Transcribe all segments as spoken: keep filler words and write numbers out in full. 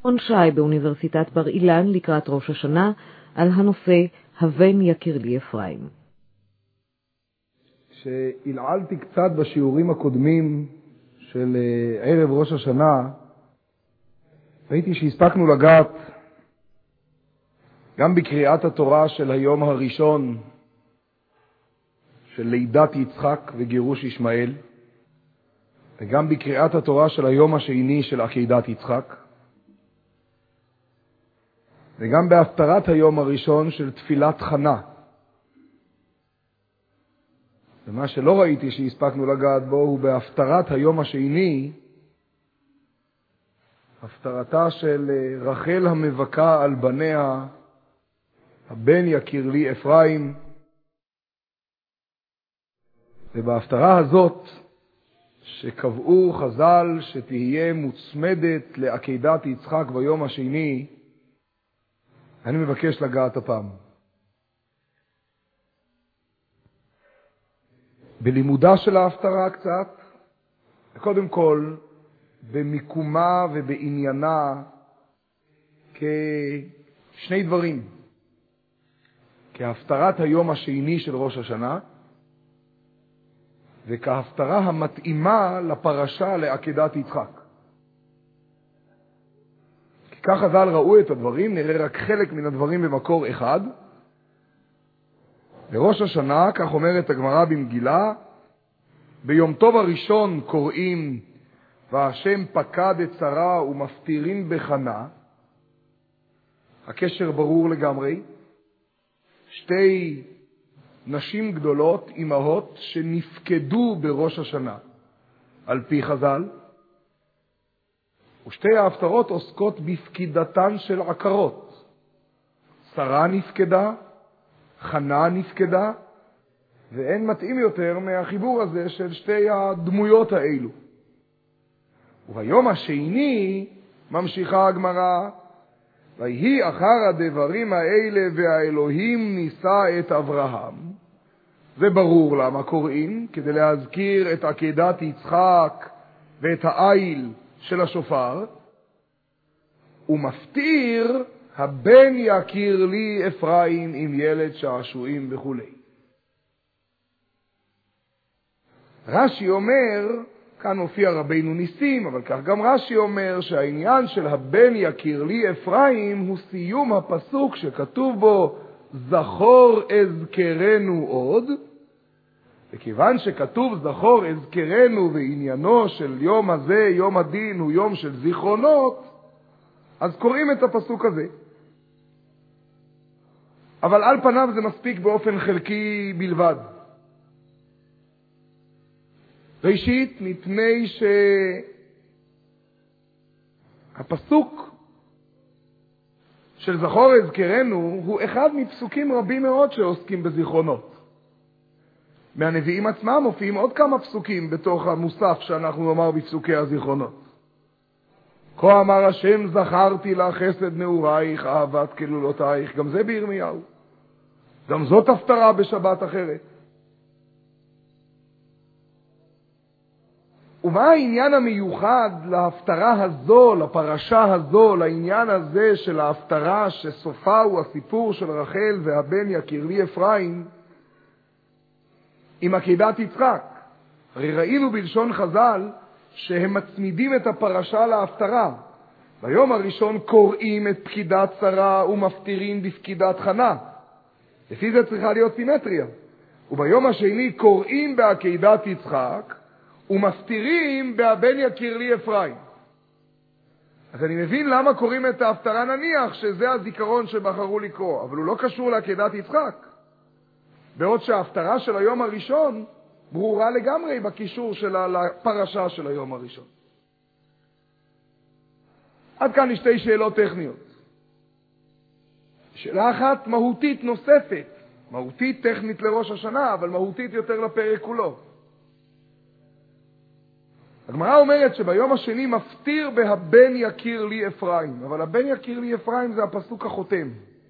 מכון שי באוניברסיטת בר אילן לקראת ראש השנה על הנושא הבן יקיר לי אפרים. כשהלעלתי קצת בשיעורים הקודמים של ערב ראש השנה, ראיתי שהספקנו לגעת גם בקריאת התורה של היום הראשון של לידת יצחק וגירוש ישמעאל, וגם בקריאת התורה של היום השני של עקדת יצחק, וגם בהפטרת היום הראשון של תפילת חנה. ומה שלא ראיתי שהספקנו לגעת בו הוא בהפטרת היום השני, הפטרתה של רחל המבכה על בניה, הבן יקיר לי אפרים. ובהפטרה הזאת שקבעו חז"ל שתהיה מוצמדת לעקדת יצחק ביום השני, אני מבקש לגעת הפעם. בלימודה של ההפטרה קצת, קודם כל במיקומה ובעניינה כשני דברים. כהפטרת היום השני של ראש השנה, וכהפטרה המתאימה לפרשה לעקדת יצחק. כי כך חז"ל ראו את הדברים, נראה רק חלק מן הדברים במקור אחד. בראש השנה, כך אומרת הגמרא במגילה, ביום טוב הראשון קוראים והשם פקד את שרה ומפטירים בחנה. הקשר ברור לגמרי. שתי נשים גדולות, אמהות, שנפקדו בראש השנה על פי חז"ל, ושתי ההפטרות עוסקות בפקידתן של עקרות. שרה נפקדה, חנה נפקדה, ואין מתאים יותר מהחיבור הזה של שתי הדמויות האלו. וביום השני ממשיכה הגמרא, ויהי אחר הדברים האלה והאלוהים נישא את אברהם. זה ברור למה קוראים, כדי להזכיר את עקדת יצחק ואת העיל של השופר. ומפטיר הבן יקיר לי אפרים עם ילד שעשועים וכו'. רש"י אומר, כאן מופיע רבינו ניסים, אבל כך גם רש"י אומר שהעניין של הבן יקיר לי אפרים הוא סיום הפסוק שכתוב בו זכור אזכרנו עוד. וכיוון שכתוב זכור אזכרנו ועניינו של יום הזה, יום הדין, הוא יום של זיכרונות, אז קוראים את הפסוק הזה. אבל על פניו זה מספיק באופן חלקי בלבד. ראשית, מפני שהפסוק של זכור אזכרנו הוא אחד מפסוקים רבים מאוד שעוסקים בזיכרונות. מהנביאים עצמם מופיעים עוד כמה פסוקים בתוך המוסף שאנחנו נאמר בפסוקי הזיכרונות. כה אמר השם זכרתי לך חסד נעורייך אהבת כלולותייך, גם זה בירמיהו. גם זאת הפטרה בשבת אחרת. ומה העניין המיוחד להפטרה הזו, לפרשה הזו, לעניין הזה של ההפטרה שסופה הוא הסיפור של רחל והבן יקיר לי אפרים עם עקדת יצחק? הרי ראינו בלשון חז"ל שהם מצמידים את הפרשה להפטרה. ביום הראשון קוראים את פקידת שרה ומפטירים בפקידת חנה. לפי זה צריכה להיות סימטריה. וביום השני קוראים בעקדת יצחק ומפטירים בהבן יקיר לי אפרים. אז אני מבין למה קוראים את ההפטרה, נניח שזה הזיכרון שבחרו לקרוא, אבל הוא לא קשור לעקדת יצחק. בעוד שההפטרה של היום הראשון ברורה לגמרי בקישור שלה לפרשה של היום הראשון. עד כאן שתי שאלות טכניות. שאלה אחת מהותית נוספת, מהותית טכנית לראש השנה, אבל מהותית יותר לפרק כולו. הגמרא אומרת שביום השני מפטיר בהבן יקיר לי אפרים, אבל הבן יקיר לי אפרים זה הפסוק החותם.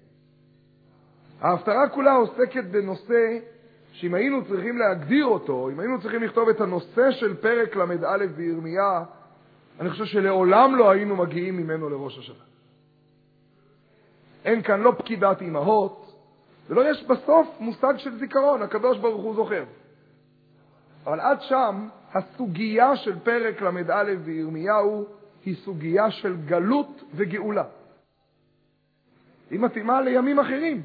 ההפטרה כולה עוסקת בנושא שאם היינו צריכים להגדיר אותו, אם היינו צריכים לכתוב את הנושא של פרק למד א' בירמיה, אני חושב שלעולם לא היינו מגיעים ממנו לראש השנה. אין כאן לא פקידת אימהות, ולא יש בסוף מושג של זיכרון, הקדוש ברוך הוא זוכר. אבל עד שם, הסוגיה של פרק למד א' בירמיהו היא סוגיה של גלות וגאולה. היא מתאימה לימים אחרים.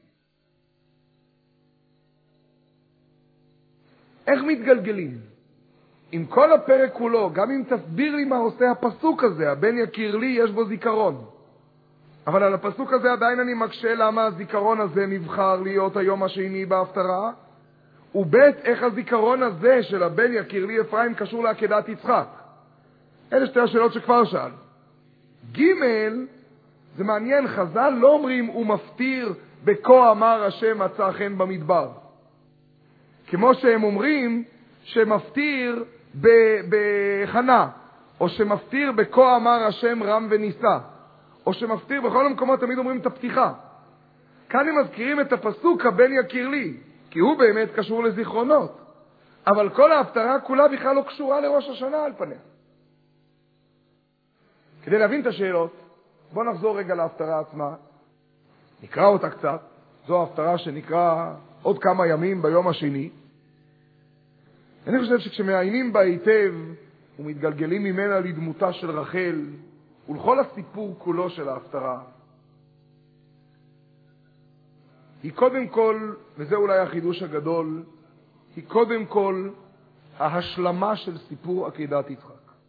איך מתגלגלים? עם כל הפרק כולו, גם אם תסביר לי מה עושה הפסוק הזה, הבן יקיר לי, יש בו זיכרון. אבל על הפסוק הזה עדיין אני מקשה למה הזיכרון הזה נבחר להיות היום השני בהפטרה, ובית איך הזיכרון הזה של הבן יקיר לי אפרים קשור לעקדת יצחק. אלה שתי השאלות שכבר שאל. ג' זה מעניין, חז"ל לא אומרים הוא מפטיר בכה אמר השם מצא חן במדבר. כמו שהם אומרים שמפטיר בחנה, או שמפטיר בכה אמר השם רם וניסה, או שמפטיר בכל המקומות תמיד אומרים את הפתיחה. כאן הם מזכירים את הפסוק הבן יקיר לי, כי הוא באמת קשור לזיכרונות. אבל כל ההפטרה כולה בכלל לא קשורה לראש השנה על פניה. כדי להבין את השאלות, בואו נחזור רגע להפטרה עצמה. נקרא אותה קצת. זו ההפטרה שנקרא עוד כמה ימים ביום השני. אני חושב שכשמעיינים בה היטב ומתגלגלים ממנה לדמותה של רחל ולכל הסיפור כולו של ההפטרה, היא קודם כל, וזה אולי החידוש הגדול, היא קודם כל ההשלמה של סיפור עקדת יצחק.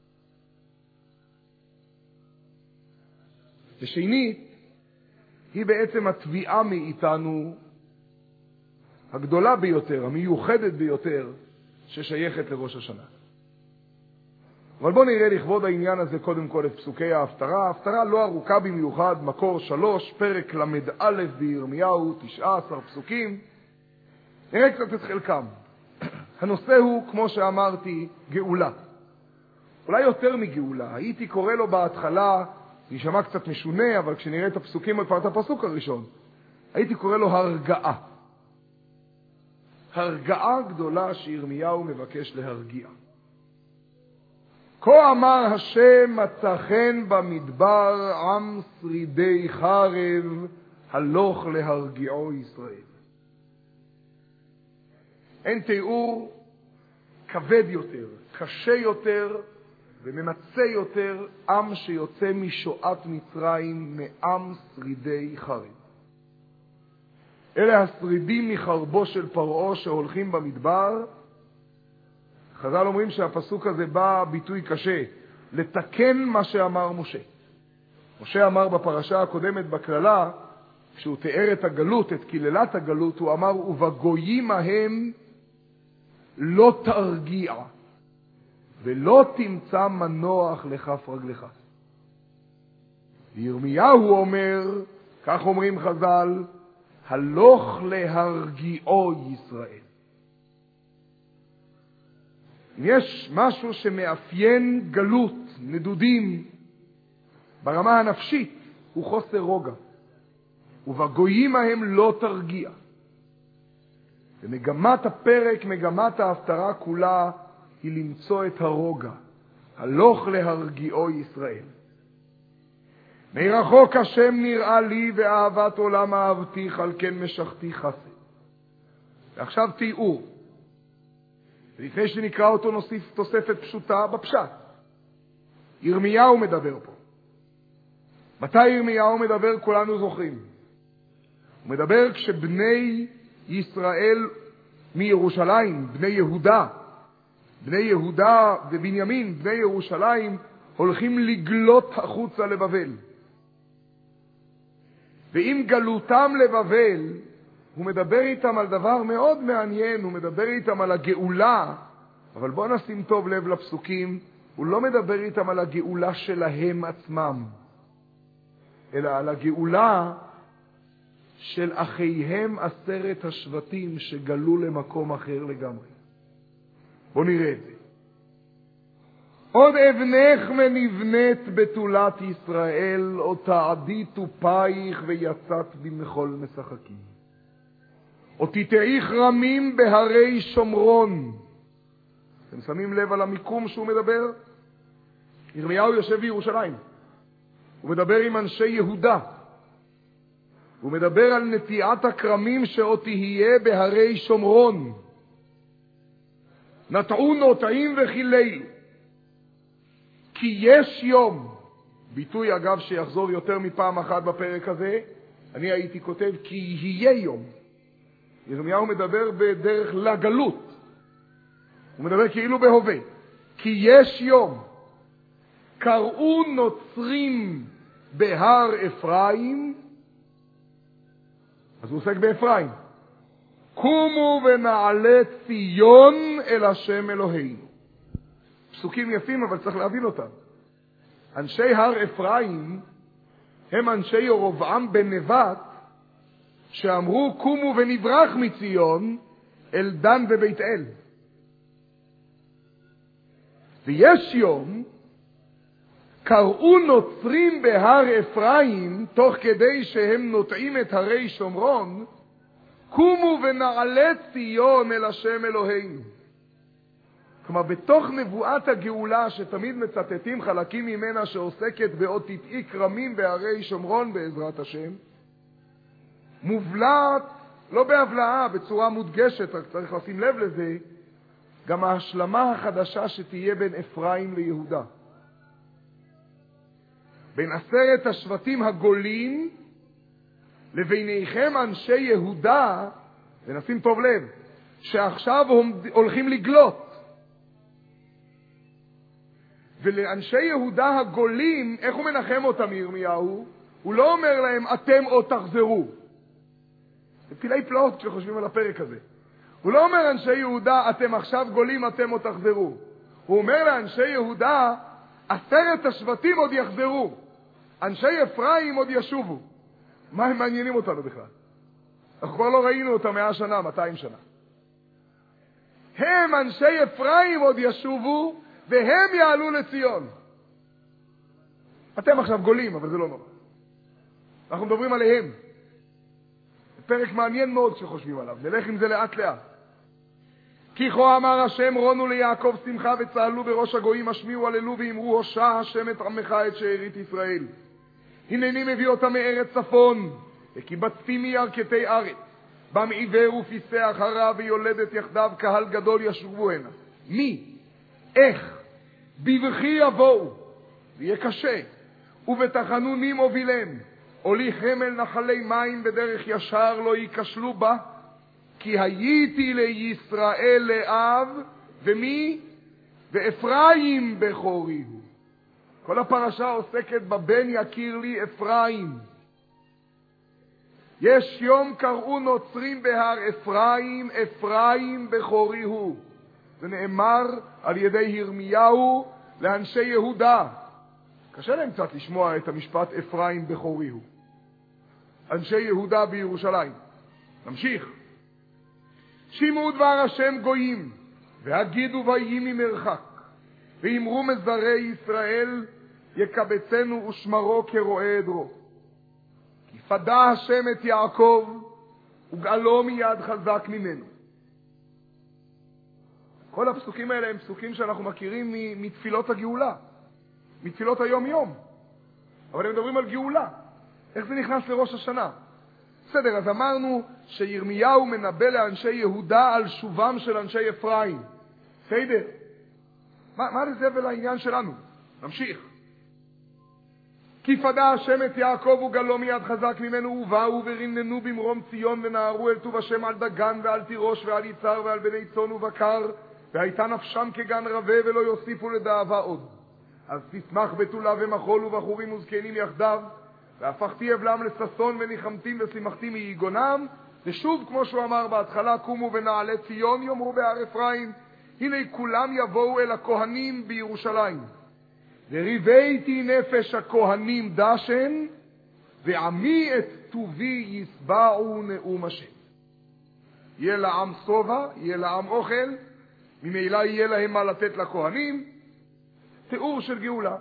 ושנית, היא בעצם התביעה מאיתנו הגדולה ביותר, המיוחדת ביותר, ששייכת לראש השנה. אבל בואו נראה לכבוד העניין הזה קודם כל את פסוקי ההפטרה. ההפטרה לא ארוכה במיוחד, מקור שלוש, פרק למד א' בירמיהו, תשעה עשר פסוקים. נראה קצת את חלקם. הנושא הוא, כמו שאמרתי, גאולה. אולי יותר מגאולה. הייתי קורא לו בהתחלה, זה יישמע קצת משונה, אבל כשנראה את הפסוקים, כבר את הפסוק הראשון, הייתי קורא לו הרגעה. הרגעה גדולה שירמיהו מבקש להרגיע. כה אמר השם מצא חן במדבר עם שרידי חרב הלוך להרגיעו ישראל. אין תיאור כבד יותר, קשה יותר וממצא יותר עם שיוצא משואת מצרים מעם שרידי חרב. אלה השרידים מחרבו של פרעה שהולכים במדבר. חז"ל אומרים שהפסוק הזה בא ביטוי קשה, לתקן מה שאמר משה. משה אמר בפרשה הקודמת בכללה, כשהוא תיאר את הגלות, את כללת הגלות, הוא אמר, ובגויים ההם לא תרגיע, ולא תמצא מנוח לכף רגלך. ירמיהו אומר, כך אומרים חז"ל, הלוך להרגיעו ישראל. יש משהו שמאפיין גלות, נדודים, ברמה הנפשית, הוא חוסר רוגע. ובגויים ההם לא תרגיע. ומגמת הפרק, מגמת ההפטרה כולה, היא למצוא את הרוגע. הלוך להרגיעו ישראל. מרחוק השם נראה לי ואהבת עולם אהבתיך, על כן משכתי חסד. ועכשיו תיאור. ולפני שנקרא אותו נוסיף תוספת פשוטה בפשט. ירמיהו מדבר פה. מתי ירמיהו מדבר? כולנו זוכרים. הוא מדבר כשבני ישראל מירושלים, בני יהודה, בני יהודה ובנימין, בני ירושלים, הולכים לגלות החוצה לבבל. ועם גלותם לבבל, הוא מדבר איתם על דבר מאוד מעניין, הוא מדבר איתם על הגאולה, אבל בואו נשים טוב לב לפסוקים, הוא לא מדבר איתם על הגאולה שלהם עצמם, אלא על הגאולה של אחיהם עשרת השבטים שגלו למקום אחר לגמרי. בואו נראה את זה. עוד אבנך ונבנית בתולת ישראל, עוד תעדי תופייך ויצאת במחול משחקים. עוד תתאיך רמים בהרי שומרון. אתם שמים לב על המיקום שהוא מדבר? ירמיהו יושב בירושלים. הוא מדבר עם אנשי יהודה. הוא מדבר על נטיעת הכרמים שעוד תהיה בהרי שומרון. נטעו נוטעים וכילילו. כי יש יום, ביטוי אגב שיחזור יותר מפעם אחת בפרק הזה, אני הייתי כותב כי יהיה יום. ירמיהו מדבר בדרך לגלות. הוא מדבר כאילו בהווה. כי יש יום, קראו נוצרים בהר אפרים, אז הוא עוסק באפרים. קומו ונעלה ציון אל השם אלוהינו. פסוקים יפים, אבל צריך להבין אותם. אנשי הר אפרים הם אנשי ירבעם בן נבט, שאמרו קומו ונברח מציון אל דן ובית אל. ויש יום, קראו נוצרים בהר אפרים, תוך כדי שהם נוטעים את הרי שומרון, קומו ונעלה ציון אל השם אלוהינו. כלומר, בתוך נבואת הגאולה, שתמיד מצטטים חלקים ממנה שעוסקת בעוד תטעי כרמים בהרי שומרון בעזרת השם, מובלעת, לא בהבלעה, בצורה מודגשת, רק צריך לשים לב לזה, גם ההשלמה החדשה שתהיה בין אפרים ליהודה. בין עשרת השבטים הגולים לביניכם אנשי יהודה, ונשים טוב לב, שעכשיו הולכים לגלות. ולאנשי יהודה הגולים, איך הוא מנחם אותם ירמיהו? הוא לא אומר להם אתם עוד תחזרו. זה פילי פלאות כשחושבים על הפרק הזה. הוא לא אומר אנשי יהודה אתם עכשיו גולים, אתם עוד תחזרו. הוא אומר לאנשי יהודה עשרת השבטים עוד יחזרו. אנשי אפרים עוד ישובו. מה הם מעניינים אותנו בכלל? אנחנו כבר לא ראינו אותם מאה שנה, מאתיים שנה. הם אנשי אפרים עוד ישובו והם יעלו לציון. אתם עכשיו גולים, אבל זה לא נורא. אנחנו מדברים עליהם. פרק מעניין מאוד שחושבים עליו. נלך עם זה לאט לאט. כי כה אמר השם רונו ליעקב שמחה וצהלו בראש הגויים, השמיעו הללו ואמרו הושע השם את עמך את שארית ישראל. הנני מביא אותם מארץ צפון, וקיבצתי מירכתי ארץ, בם עיוור ופיסח הרע ויולדת יחדיו קהל גדול ישובו הנה. מי? איך? בבכי יבואו, ויהיה קשה, ובתחנונים הובילם, עולי חמל נחלי מים בדרך ישר לא ייכשלו בה, כי הייתי לישראל לאב, ומי? ואפרים בכורי הוא. כל הפרשה עוסקת בבן יכיר לי אפרים. יש יום קראו נוצרים בהר אפרים, אפרים בכורי הוא. זה נאמר על ידי ירמיהו לאנשי יהודה. קשה להם קצת לשמוע את המשפט אפרים בכורי הוא. אנשי יהודה בירושלים. נמשיך. שימו דבר השם גויים, והגידו ויהי ממרחק, ואמרו מזרי ישראל, יקבצנו ושמרו כרועה עדרו. כי פדה השם את יעקב, וגאלו מיד חזק ממנו. כל הפסוקים האלה הם פסוקים שאנחנו מכירים מתפילות הגאולה, מתפילות היום יום. אבל הם מדברים על גאולה. איך זה נכנס לראש השנה? בסדר, אז אמרנו שירמיהו מנבא לאנשי יהודה על שובם של אנשי אפרים. בסדר. מה, מה לזה ולעניין שלנו? נמשיך. כי פדה השם את יעקב וגאלו מיד חזק ממנו, ובאו ורננו במרום ציון ונערו אל טוב השם על דגן ועל תירוש ועל יצהר ועל בני צאן ובקר, והייתה נפשם כגן רבה ולא יוסיפו לדאבה עוד. אז תשמח בתולה ומחול ובחורים וזקנים יחדיו, והפכתי אבלם לששון וניחמתים ושימחתי מיגונם. ושוב כמו שהוא אמר בהתחלה, קומו ונעלה ציון יאמרו בהר אפרים, הנה כולם יבואו אל הכהנים בירושלים. וריבייתי נפש הכהנים דשן, ועמי את טובי יסבעו נאום השם. יהיה לעם סובה, יהיה לעם אוכל, ממילא יהיה להם מה לתת לכהנים. תיאור של גאולה.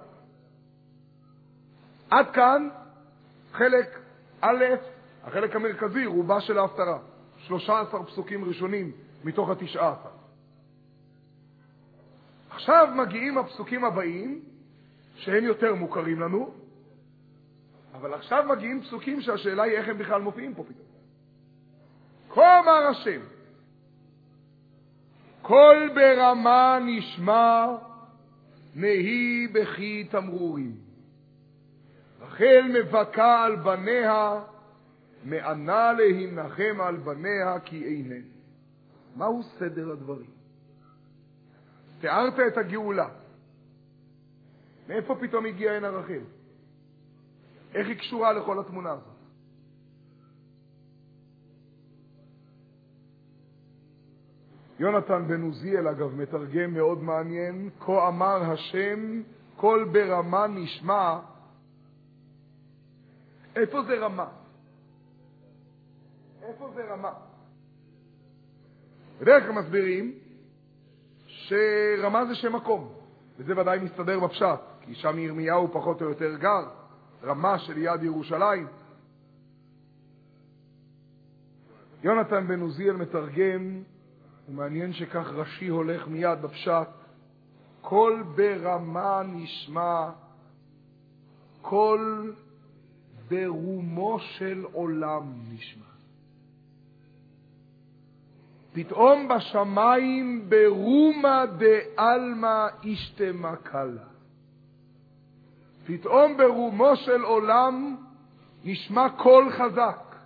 עד כאן חלק א', החלק המרכזי, רובה של ההפטרה. שלושה עשר פסוקים ראשונים מתוך התשעה עשר. עכשיו מגיעים הפסוקים הבאים, שהם יותר מוכרים לנו, אבל עכשיו מגיעים פסוקים שהשאלה היא איך הם בכלל מופיעים פה פתאום. כה אמר השם, קול ברמה נשמע, נהי בכי תמרורים. רחל מבכה על בניה, מענה להנחם על בניה כי אינן. מהו סדר הדברים? תיארת את הגאולה. מאיפה פתאום הגיעה הנה רחל? איך היא קשורה לכל התמונה הזאת? יונתן בן עוזיאל אגב מתרגם מאוד מעניין, כה אמר השם, קול ברמה נשמע. איפה זה רמה? איפה זה רמה? בדרך כלל מסבירים שרמה זה שם מקום, וזה ודאי מסתדר בפשט, כי שם ירמיהו פחות או יותר גר, רמה של יד ירושלים. יונתן בן עוזיאל מתרגם, ומעניין שכך רש"י הולך מיד בפשט, קול ברמה נשמע, קול ברומו של עולם נשמע. פתאום בשמיים ברומא דעלמא אישתמא קלה. פתאום ברומו של עולם נשמע קול חזק.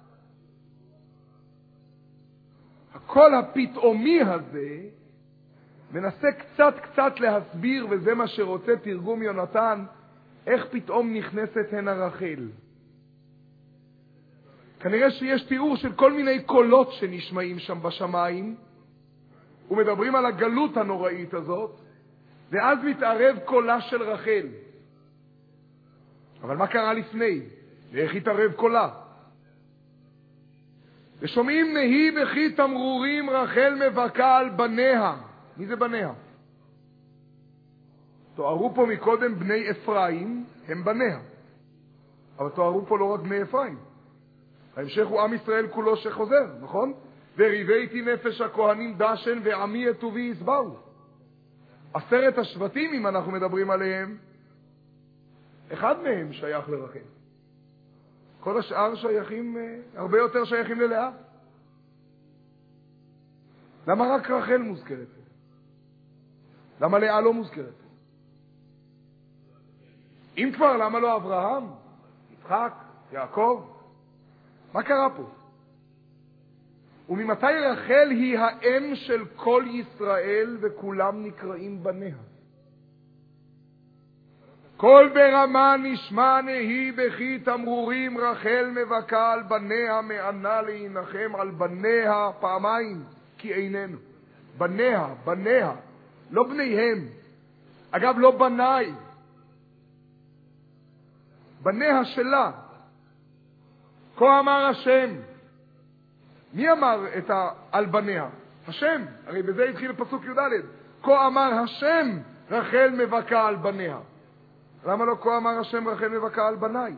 הקול הפתאומי הזה מנסה קצת קצת להסביר, וזה מה שרוצה תרגום יונתן, איך פתאום נכנסת הנה רחל. כנראה שיש תיאור של כל מיני קולות שנשמעים שם בשמיים, ומדברים על הגלות הנוראית הזאת, ואז מתערב קולה של רחל. אבל מה קרה לפני? ואיך התערב קולה? ושומעים נהי בכי תמרורים, רחל מבכה על בניה. מי זה בניה? תוארו פה מקודם בני אפרים, הם בניה. אבל תוארו פה לא רק בני אפרים. ההמשך הוא עם ישראל כולו שחוזר, נכון? וריבייתי נפש הכהנים דשן ועמי את טובי יסברו. עשרת השבטים, אם אנחנו מדברים עליהם, אחד מהם שייך לרחל. כל השאר שייכים, הרבה יותר שייכים ללאה. למה רק רחל מוזכרת? למה לאה לא מוזכרת? אם כבר, למה לא אברהם, יצחק, יעקב? מה קרה פה? וממתי רחל היא האם של כל ישראל וכולם נקראים בניה? קול ברמה נשמע, נהי בכי תמרורים, רחל מבכה על בניה, מענה להנחם על בניה פעמיים, כי איננו. בניה, בניה, לא בניהם. אגב, לא בניי. בניה שלה. כה אמר השם. מי אמר את ה... על בניה? השם. הרי בזה התחיל פסוק י"ד. כה אמר השם, רחל מבכה על בניה. למה לא כה אמר השם, רחל מבכה על בניי?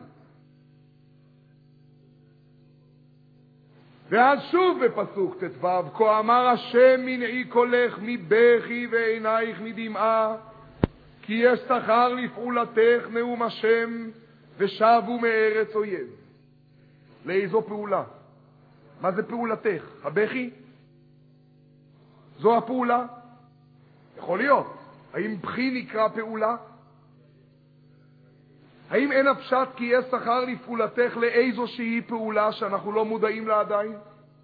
ואז שוב בפסוק ט"ו, כה אמר השם, מנעי קולך מבכי ועינייך מדמעה, כי יש שכר לפעולתך נאום השם, ושבו מארץ אויב. לאיזו פעולה? מה זה פעולתך? הבכי? זו הפעולה? יכול להיות. האם בכי נקרא פעולה? האם אין הפשט כי יש שכר לפעולתך לאיזושהי פעולה שאנחנו לא מודעים לה עדיין?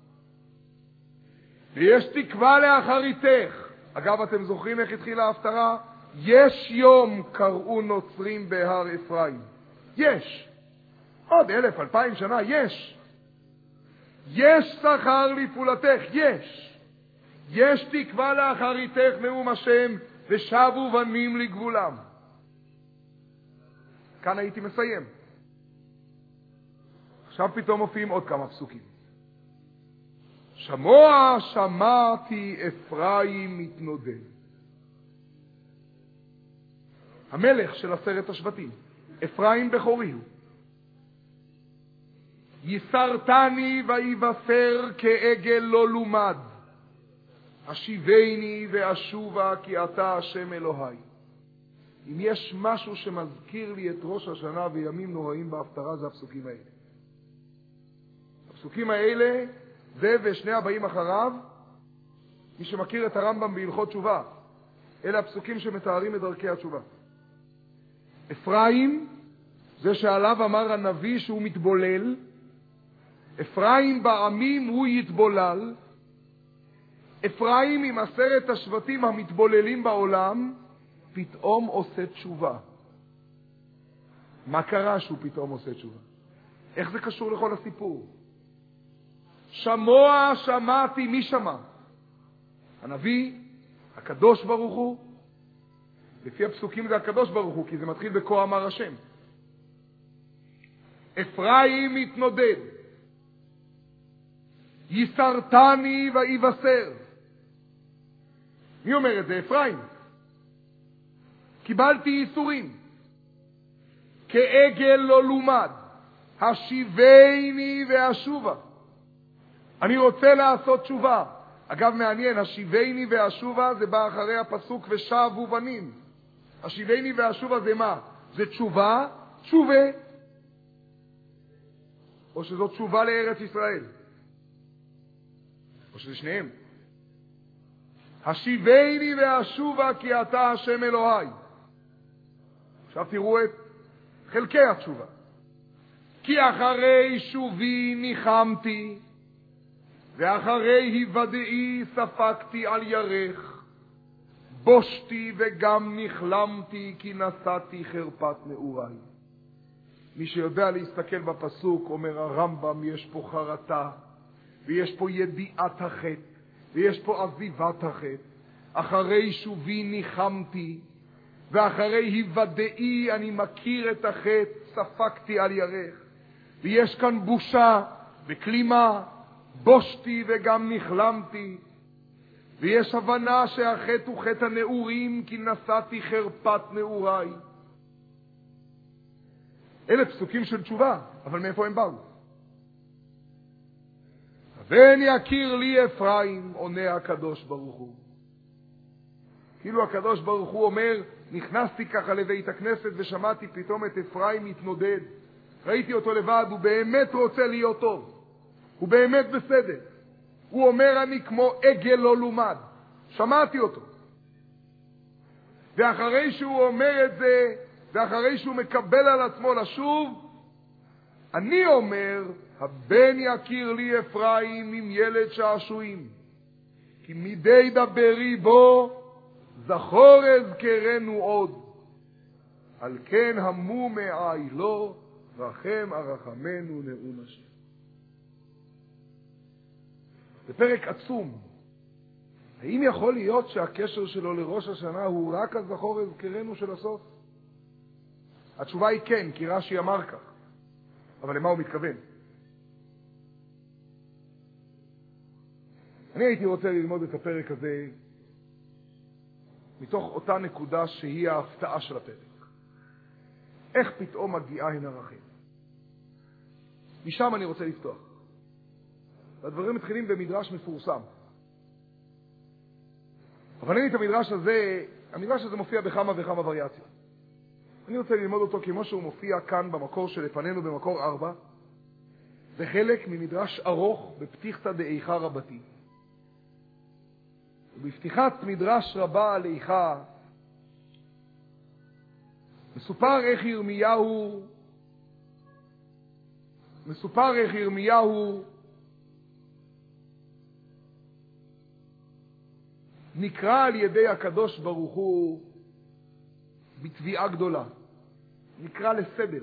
ויש תקווה לאחריתך. אגב, אתם זוכרים איך התחילה ההפטרה? יש יום קראו נוצרים בהר אפרים. יש. עוד אלף, אלפיים שנה, יש. יש שכר לפעולתך, יש. יש תקווה לאחריתך נאום השם, ושבו בנים לגבולם. כאן הייתי מסיים. עכשיו פתאום מופיעים עוד כמה פסוקים. שמוע שמעתי אפרים מתנודד. המלך של עשרת השבטים, אפרים בכורי הוא. יסרתני ויבשר כעגל לא לומד, השיבני ואשובה כי אתה השם אלוהי. אם יש משהו שמזכיר לי את ראש השנה וימים נוראים בהפטרה, זה הפסוקים האלה. הפסוקים האלה, זה ושני הבאים אחריו, מי שמכיר את הרמב"ם בהלכות תשובה, אלה הפסוקים שמתארים את דרכי התשובה. אפרים, זה שעליו אמר הנביא שהוא מתבולל, אפרים בעמים הוא יתבולל, אפרים עם עשרת השבטים המתבוללים בעולם, פתאום עושה תשובה. מה קרה שהוא פתאום עושה תשובה? איך זה קשור לכל הסיפור? שמוע שמעתי, מי שמע? הנביא, הקדוש ברוך הוא. לפי הפסוקים זה הקדוש ברוך הוא, כי זה מתחיל בכה אמר השם. אפרים מתנודד, יסרתני ויבשר. מי אומר את זה? אפרים. קיבלתי ייסורים, כעגל לא לומד, השיבני והשובה. אני רוצה לעשות תשובה. אגב, מעניין, השיבני והשובה זה בא אחרי הפסוק ושבו בנים. השיבני והשובה זה מה? זה תשובה, תשובה. או שזו תשובה לארץ ישראל. או שזה שניהם. השיבני והשובה כי אתה השם אלוהי. עכשיו תראו את חלקי התשובה. כי אחרי שובי ניחמתי, ואחרי היוודעי ספקתי על ירך, בושתי וגם נכלמתי כי נשאתי חרפת נעוריי. מי שיודע להסתכל בפסוק, אומר הרמב"ם, יש פה חרטה, ויש פה ידיעת החטא, ויש פה עזיבת החטא. אחרי שובי ניחמתי, ואחרי היוודעי אני מכיר את החטא, ספקתי על ירך. ויש כאן בושה וכלימה, בושתי וגם נכלמתי. ויש הבנה שהחטא הוא חטא הנעורים, כי נשאתי חרפת נעוריי. אלה פסוקים של תשובה, אבל מאיפה הם באו? בן יכיר לי אפרים, עונה הקדוש ברוך הוא. כאילו הקדוש ברוך הוא אומר, נכנסתי ככה לבית הכנסת ושמעתי פתאום את אפרים מתנודד. ראיתי אותו לבד, הוא באמת רוצה להיות טוב. הוא באמת בסדר. הוא אומר, אני כמו עגל לא לומד. שמעתי אותו. ואחרי שהוא אומר את זה, ואחרי שהוא מקבל על עצמו לשוב, אני אומר, הבן יכיר לי אפרים עם ילד שעשועים. כי מדי דברי בו, זכור אזכרנו עוד. על כן המו מעי לו, רחם הרחמנו נאום השם. זה פרק עצום. האם יכול להיות שהקשר שלו לראש השנה הוא רק הזכור אזכרנו של הסוף? התשובה היא כן, כי רש"י אמר כך. אבל למה הוא מתכוון? אני הייתי רוצה ללמוד את הפרק הזה מתוך אותה נקודה שהיא ההפתעה של הפרק. איך פתאום מגיעה הנה רחל? משם אני רוצה לפתוח. והדברים מתחילים במדרש מפורסם. אבל אני את המדרש הזה, המדרש הזה מופיע בכמה וכמה וריאציות. אני רוצה ללמוד אותו כמו שהוא מופיע כאן במקור שלפנינו במקור ארבע. זה חלק ממדרש ארוך בפתיחתא דאיכה רבתי. ובפתיחת מדרש רבה על איכה מסופר איך ירמיהו מסופר איך ירמיהו נקרא על ידי הקדוש ברוך הוא בתביעה גדולה. נקרא לסדר.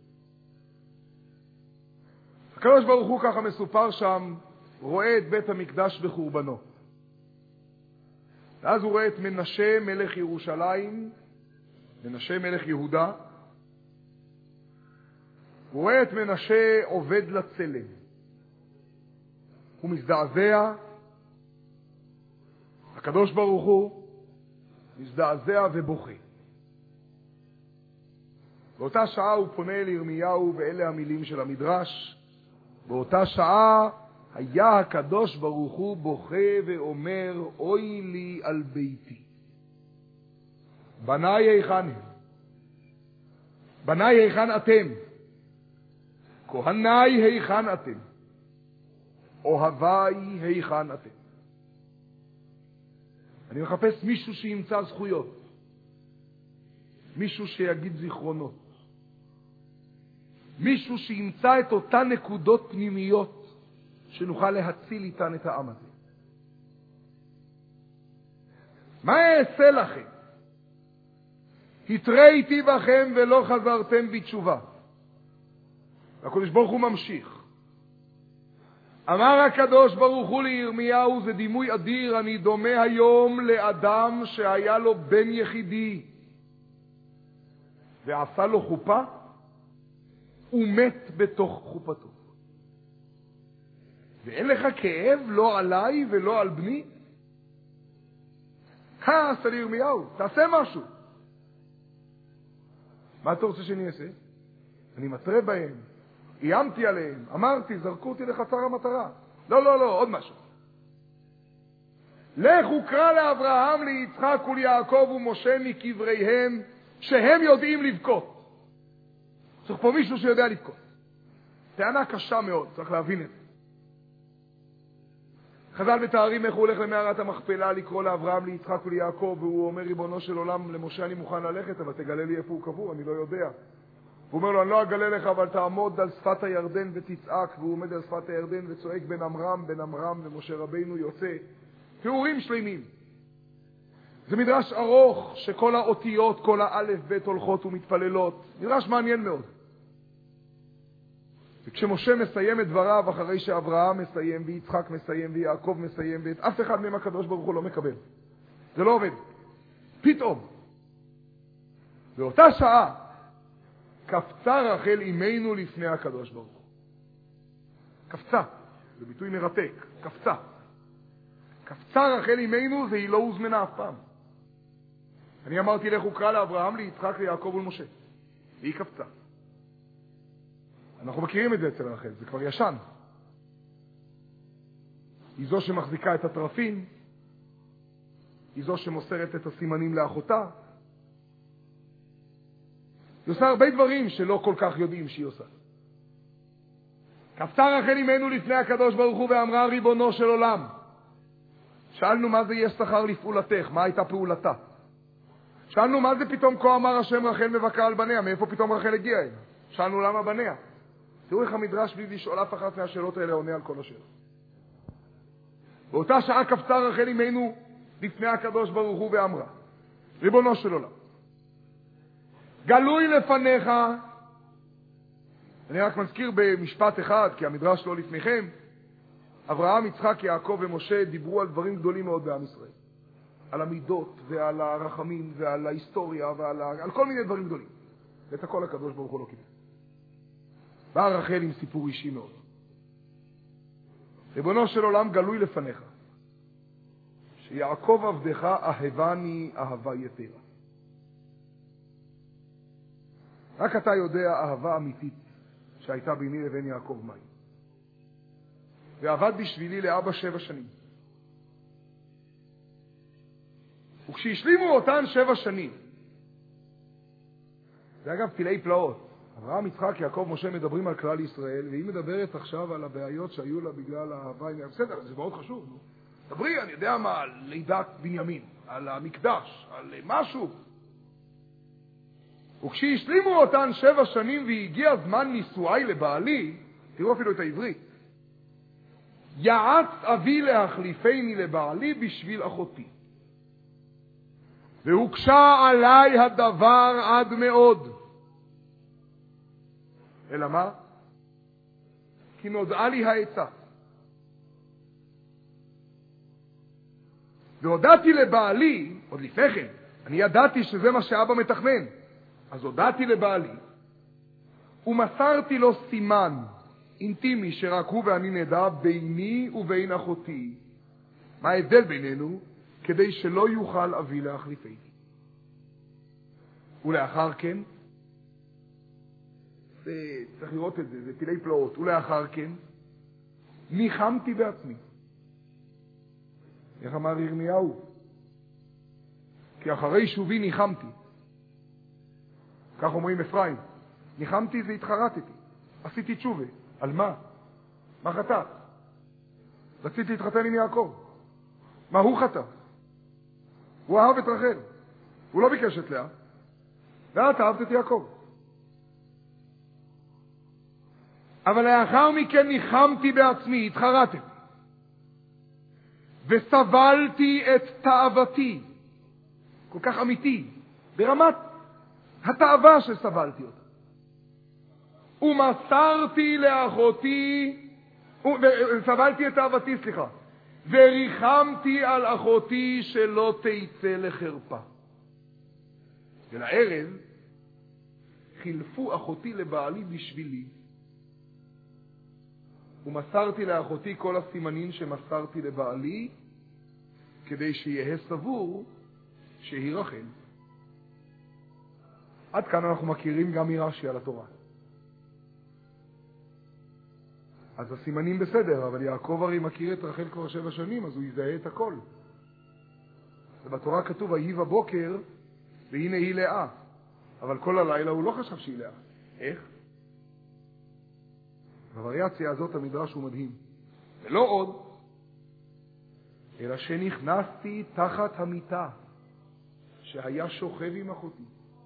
הקדוש ברוך הוא ככה מסופר שם, רואה את בית המקדש בחורבנו. ואז הוא רואה את מנשה מלך ירושלים, מנשה מלך יהודה. הוא רואה את מנשה עובד לצלם. הוא מזדעזע. הקדוש ברוך הוא מזדעזע ובוכה. באותה שעה הוא פונה אל ירמיהו, ואלה המילים של המדרש. באותה שעה היה הקדוש ברוך הוא בוכה ואומר, אוי לי על ביתי. בניי היכן הם? בניי היכן אתם? כהניי היכן אתם? אוהביי היכן אתם? אני מחפש מישהו שימצא זכויות, מישהו שיגיד זיכרונות, מישהו שימצא את אותן נקודות פנימיות שנוכל להציל איתן את העם הזה. מה אעשה לכם? התראיתי בכם ולא חזרתם בתשובה. הקדוש ברוך הוא ממשיך. אמר הקדוש ברוך הוא לירמיהו, זה דימוי אדיר, אני דומה היום לאדם שהיה לו בן יחידי ועשה לו חופה ומת בתוך חופתו. ואין לך כאב לא עליי ולא על בני? כעס על ירמיהו, תעשה משהו. מה אתה רוצה שאני אעשה? אני מטרה בהם, איימתי עליהם, אמרתי, זרקו אותי לחצר המטרה. לא, לא, לא, עוד משהו. לך וקרא לאברהם, ליצחק וליעקב ומשה מקבריהם, שהם יודעים לבכות. צריך פה מישהו שיודע לבכות. טענה קשה מאוד, צריך להבין את זה. חז"ל מתארים איך הוא הולך למערת המכפלה לקרוא לאברהם, ליצחק וליעקב, והוא אומר, ריבונו של עולם, למשה אני מוכן ללכת, אבל תגלה לי איפה הוא קבור, אני לא יודע. הוא אומר לו, אני לא אגלה לך, אבל תעמוד על שפת הירדן ותצעק, והוא עומד על שפת הירדן וצועק בין אמרם, בין אמרם, ומשה רבינו יוצא. תיאורים שלמים. זה מדרש ארוך, שכל האותיות, כל האלף בית הולכות ומתפללות. מדרש מעניין מאוד. וכשמשה מסיים את דבריו, אחרי שאברהם מסיים, ויצחק מסיים, ויעקב מסיים, ואת אף אחד מהם הקדוש ברוך הוא לא מקבל. זה לא עובד. פתאום. באותה שעה, קפצה רחל אימנו לפני הקדוש ברוך הוא. קפצה. זה ביטוי מרתק. קפצה. קפצה רחל אימנו, זה היא לא הוזמנה אף פעם. אני אמרתי לך וקרא לאברהם, ליצחק, ליעקב ולמשה. והיא קפצה. אנחנו מכירים את זה אצל רחל, זה כבר ישן. היא זו שמחזיקה את הטרפים, היא זו שמוסרת את הסימנים לאחותה. היא עושה הרבה דברים שלא כל כך יודעים שהיא עושה. קפצה רחל אימנו לפני הקדוש ברוך הוא ואמרה, ריבונו של עולם. שאלנו מה זה יש שכר לפעולתך, מה הייתה פעולתה. שאלנו מה זה פתאום כה אמר השם רחל מבכה על בניה, מאיפה פתאום רחל הגיעה אליו. שאלנו למה בניה. תראו איך המדרש בלי לשאול אף אחת מהשאלות האלה עונה על כל השאלות. באותה שעה קפצה רחל אימנו לפני הקדוש ברוך הוא ואמרה, ריבונו של עולם, גלוי לפניך, אני רק מזכיר במשפט אחד, כי המדרש לא לפניכם, אברהם, יצחק, יעקב ומשה דיברו על דברים גדולים מאוד בעם ישראל. על המידות ועל הרחמים ועל ההיסטוריה ועל ה... על כל מיני דברים גדולים. ואת הכל הקדוש ברוך הוא לא קיבל. באה רחל עם סיפור אישי מאוד. ריבונו של עולם, גלוי לפניך, שיעקב עבדך אהבני אהבה יתרה. רק אתה יודע אהבה אמיתית שהייתה ביני לבין יעקב מהי. ועבד בשבילי לאבא שבע שנים. וכשהשלימו אותן שבע שנים, זה אגב פלאי פלאות, אברהם, יצחק, יעקב, משה מדברים על כלל ישראל, והיא מדברת עכשיו על הבעיות שהיו לה בגלל האהבה. בסדר, זה מאוד חשוב. נו. דברי, אני יודע מה, על לידת בנימין, על המקדש, על משהו. וכשהשלימו אותן שבע שנים והגיע זמן נישואי לבעלי, תראו אפילו את העברית, יעץ אבי להחליפני לבעלי בשביל אחותי. והוקשה עליי הדבר עד מאוד. אלא מה? כי נודעה לי העצה. והודעתי לבעלי, עוד לפני כן, אני ידעתי שזה מה שאבא מתכנן. אז הודעתי לבעלי, ומסרתי לו סימן אינטימי שרק הוא ואני נדע ביני ובין אחותי. מה ההבדל בינינו? כדי שלא יוכל אבי להחליפני. ולאחר כן, זה, צריך לראות את זה, זה פלאי פלאות. ולאחר כן, ניחמתי בעצמי. איך אמר ירמיהו? כי אחרי שובי ניחמתי. כך אומרים אפרים. ניחמתי זה התחרטתי. עשיתי תשובה. על מה? מה חטא? רציתי להתחתן עם יעקב. מה הוא חטא? הוא אהב את רחל. הוא לא ביקש את לאה. ואת אהבת את יעקב. אבל לאחר מכן ניחמתי בעצמי, התחרטתי. וסבלתי את תאוותי. כל כך אמיתי. ברמת התאווה שסבלתי אותה. ומסרתי לאחותי, וסבלתי את תאוותי, סליחה. וריחמתי על אחותי שלא תיצא לחרפה. ולערב חילפו אחותי לבעלי בשבילי. ומסרתי לאחותי כל הסימנים שמסרתי לבעלי, כדי שיהיה סבור שהיא רחל. עד כאן אנחנו מכירים גם מרש"י על התורה. אז הסימנים בסדר, אבל יעקב הרי מכיר את רחל כבר שבע שנים, אז הוא יזהה את הכל. ובתורה כתוב, ויהי בבוקר, והנה היא לאה. אבל כל הלילה הוא לא חשב שהיא לאה. איך? בווריאציה הזאת המדרש הוא מדהים. ולא עוד, אלא שנכנסתי תחת המיטה, שהיה שוכב עם אחותי,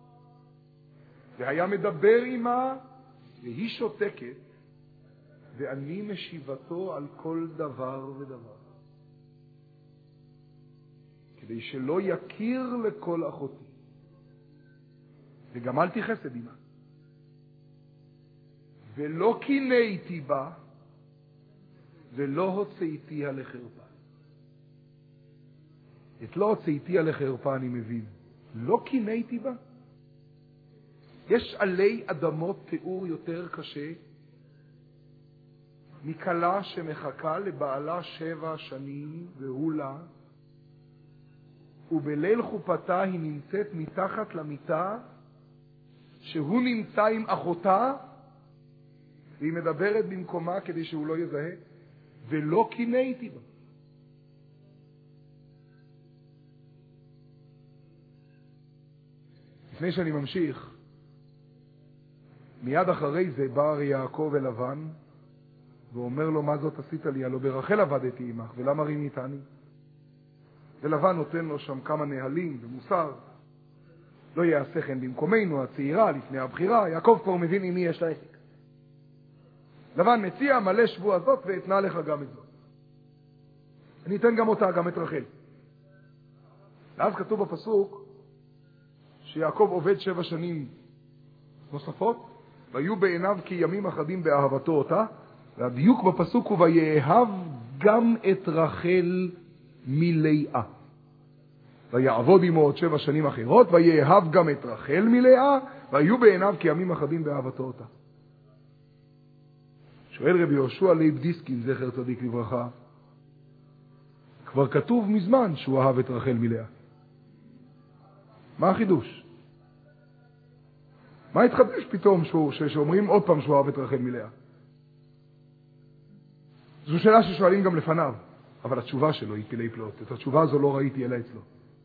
והיה מדבר עמה, והיא שותקת, ואני משיבתו על כל דבר ודבר. כדי שלא יכיר לכל אחותי. וגמלתי חסד עמה. ולא קינאתי בה, ולא הוצאתיה לחרפה. את לא הוצאתיה לחרפה אני מבין. לא קינאתי בה. יש עלי אדמות תיאור יותר קשה, מכלה שמחכה לבעלה שבע שנים והוא לה, ובליל חופתה היא נמצאת מתחת למיטה, שהוא נמצא עם אחותה, והיא מדברת במקומה כדי שהוא לא יזהה, ולא קינאתי בה. לפני שאני ממשיך, מיד אחרי זה בא הרי יעקב אל לבן, ואומר לו, מה זאת עשית לי? הלא ברחל עבדתי עמך, ולמה רימיתני? ולבן נותן לו שם כמה נהלים ומוסר. לא יעשה כן במקומנו, הצעירה לפני הבחירה. יעקב כבר מבין עם מי יש לה עסק. לבן מציע, מלא שבוע הזאת ואתנה לך גם את זאת. אני אתן גם אותה, גם את רחל. ואז כתוב בפסוק שיעקב עובד שבע שנים נוספות, והיו בעיניו כימים אחדים באהבתו אותה, והדיוק בפסוק הוא ויאהב גם את רחל מלאה. ויעבוד עמו עוד שבע שנים אחרות, ויאהב גם את רחל מלאה, והיו בעיניו כימים אחדים באהבתו אותה. שואל רבי יהושע לייב דיסקין, זכר צדיק לברכה, כבר כתוב מזמן שהוא אהב את רחל מלאה. מה החידוש? מה התחדש פתאום שהוא, שאומרים עוד פעם שהוא אהב את רחל מלאה? זו שאלה ששואלים גם לפניו, אבל התשובה שלו היא פלאי פלאות. את התשובה הזו לא ראיתי אלא אצלו.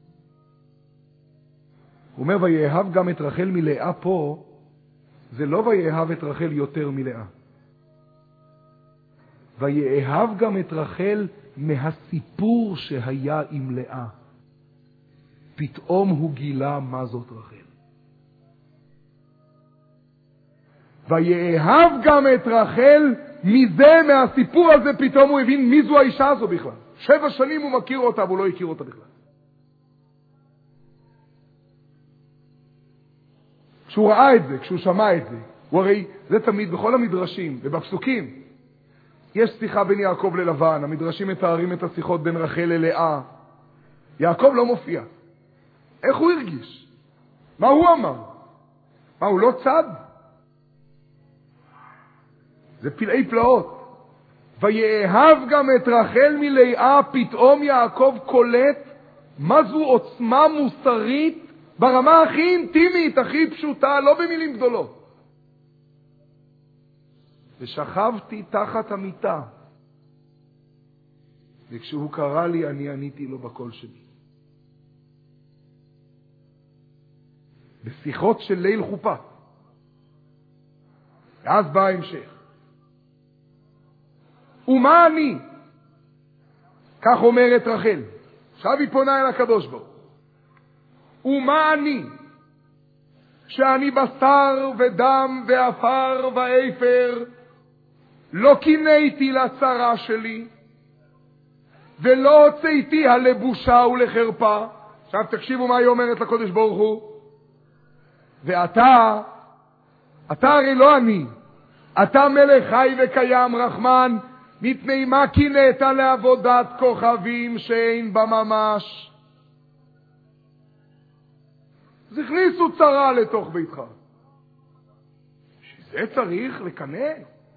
הוא אומר, ויאהב גם את רחל מלאה פה, זה לא ויאהב את רחל יותר מלאה. ויאהב גם את רחל מהסיפור שהיה עם לאה. פתאום הוא גילה מה זאת רחל. ויאהב גם את רחל מזה, מהסיפור הזה, פתאום הוא הבין מי זו האישה הזו בכלל. שבע שנים הוא מכיר אותה, והוא לא הכיר אותה בכלל. כשהוא ראה את זה, כשהוא שמע את זה, הוא הרי, זה תמיד בכל המדרשים ובפסוקים, יש שיחה בין יעקב ללבן, המדרשים מתארים את השיחות בין רחל ללאה. יעקב לא מופיע. איך הוא הרגיש? מה הוא אמר? מה, הוא לא צד? זה פלאי פלאות. ויאהב גם את רחל מלאה, פתאום יעקב קולט מה זו עוצמה מוסרית ברמה הכי אינטימית, הכי פשוטה, לא במילים גדולות. ושכבתי תחת המיטה, וכשהוא קרא לי אני עניתי לו בקול שלי. בשיחות של ליל חופה. ואז בא ההמשך. ומה אני? כך אומרת רחל. עכשיו היא פונה אל הקדוש ברוך הוא. ומה אני? שאני בשר ודם ואפר ואפר, לא קינאתי לצרה שלי, ולא הוצאתי לבושה ולחרפה. עכשיו תקשיבו מה היא אומרת לקדוש ברוך הוא. ואתה, אתה הרי לא אני, אתה מלך חי וקיים רחמן, מפני מה קינאת לעבודת כוכבים שאין בה ממש. אז הכניסו צרה לתוך ביתך. שזה צריך לקנא?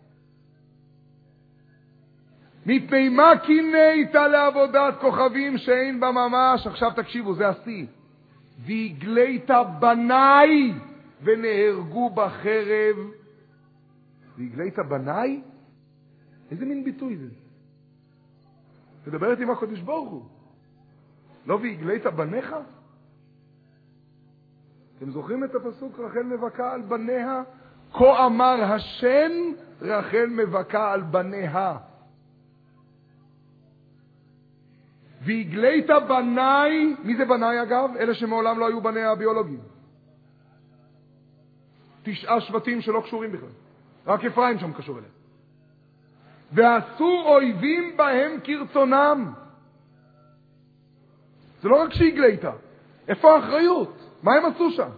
מפני מה קינאת לעבודת כוכבים שאין בה ממש. עכשיו תקשיבו, זה השיא. והגלית בניי ונהרגו בחרב. והגלית בניי? איזה מין ביטוי זה? תדברת עם הקדוש ברוך הוא. לא והגלית בניך? אתם זוכרים את הפסוק רחל מבכה על בניה? כה אמר השם רחל מבכה על בניה. והגלית בניי, מי זה בניי אגב? אלה שמעולם לא היו בניה הביולוגיים. תשעה שבטים שלא קשורים בכלל. רק אפרים שם קשור אליהם. ועשו אויבים בהם כרצונם. זה לא רק שהגלית. איפה האחריות? מה הם עשו שם?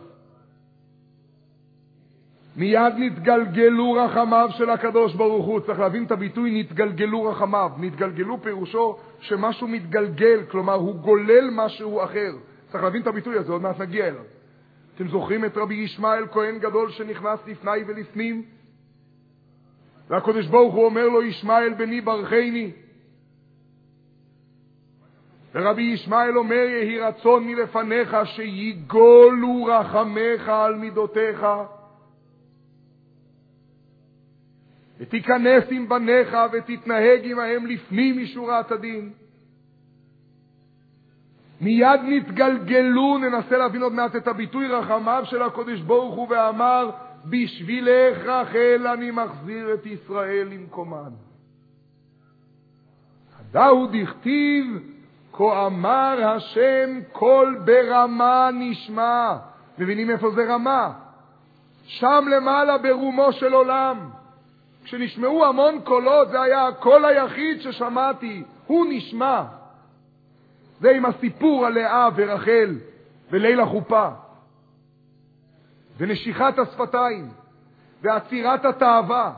מיד נתגלגלו רחמיו של הקדוש ברוך הוא. צריך להבין את הביטוי נתגלגלו רחמיו. נתגלגלו פירושו שמשהו מתגלגל, כלומר הוא גולל משהו אחר. צריך להבין את הביטוי הזה, עוד מעט נגיע אליו. אתם זוכרים את רבי ישמעאל כהן גדול שנכנס לפני ולפנים? והקדוש ברוך הוא אומר לו, ישמעאל בני ברכני. ורבי ישמעאל אומר, יהי רצון מלפניך שיגולו רחמך על מידותיך. ותיכנס עם בניך ותתנהג עמהם לפנים משורת הדין. מיד נתגלגלו, ננסה להבין עוד מעט את הביטוי רחמיו של הקדוש ברוך הוא, ואמר, בשבילך רחל אני מחזיר את ישראל למקומן. הדאו דכתיב, כה אמר השם כל ברמה נשמע. מבינים איפה זה רמה? שם למעלה ברומו של עולם. כשנשמעו המון קולות, זה היה הקול היחיד ששמעתי, הוא נשמע. זה עם הסיפור על לאה ורחל וליל החופה. ונשיכת השפתיים ועצירת התאווה.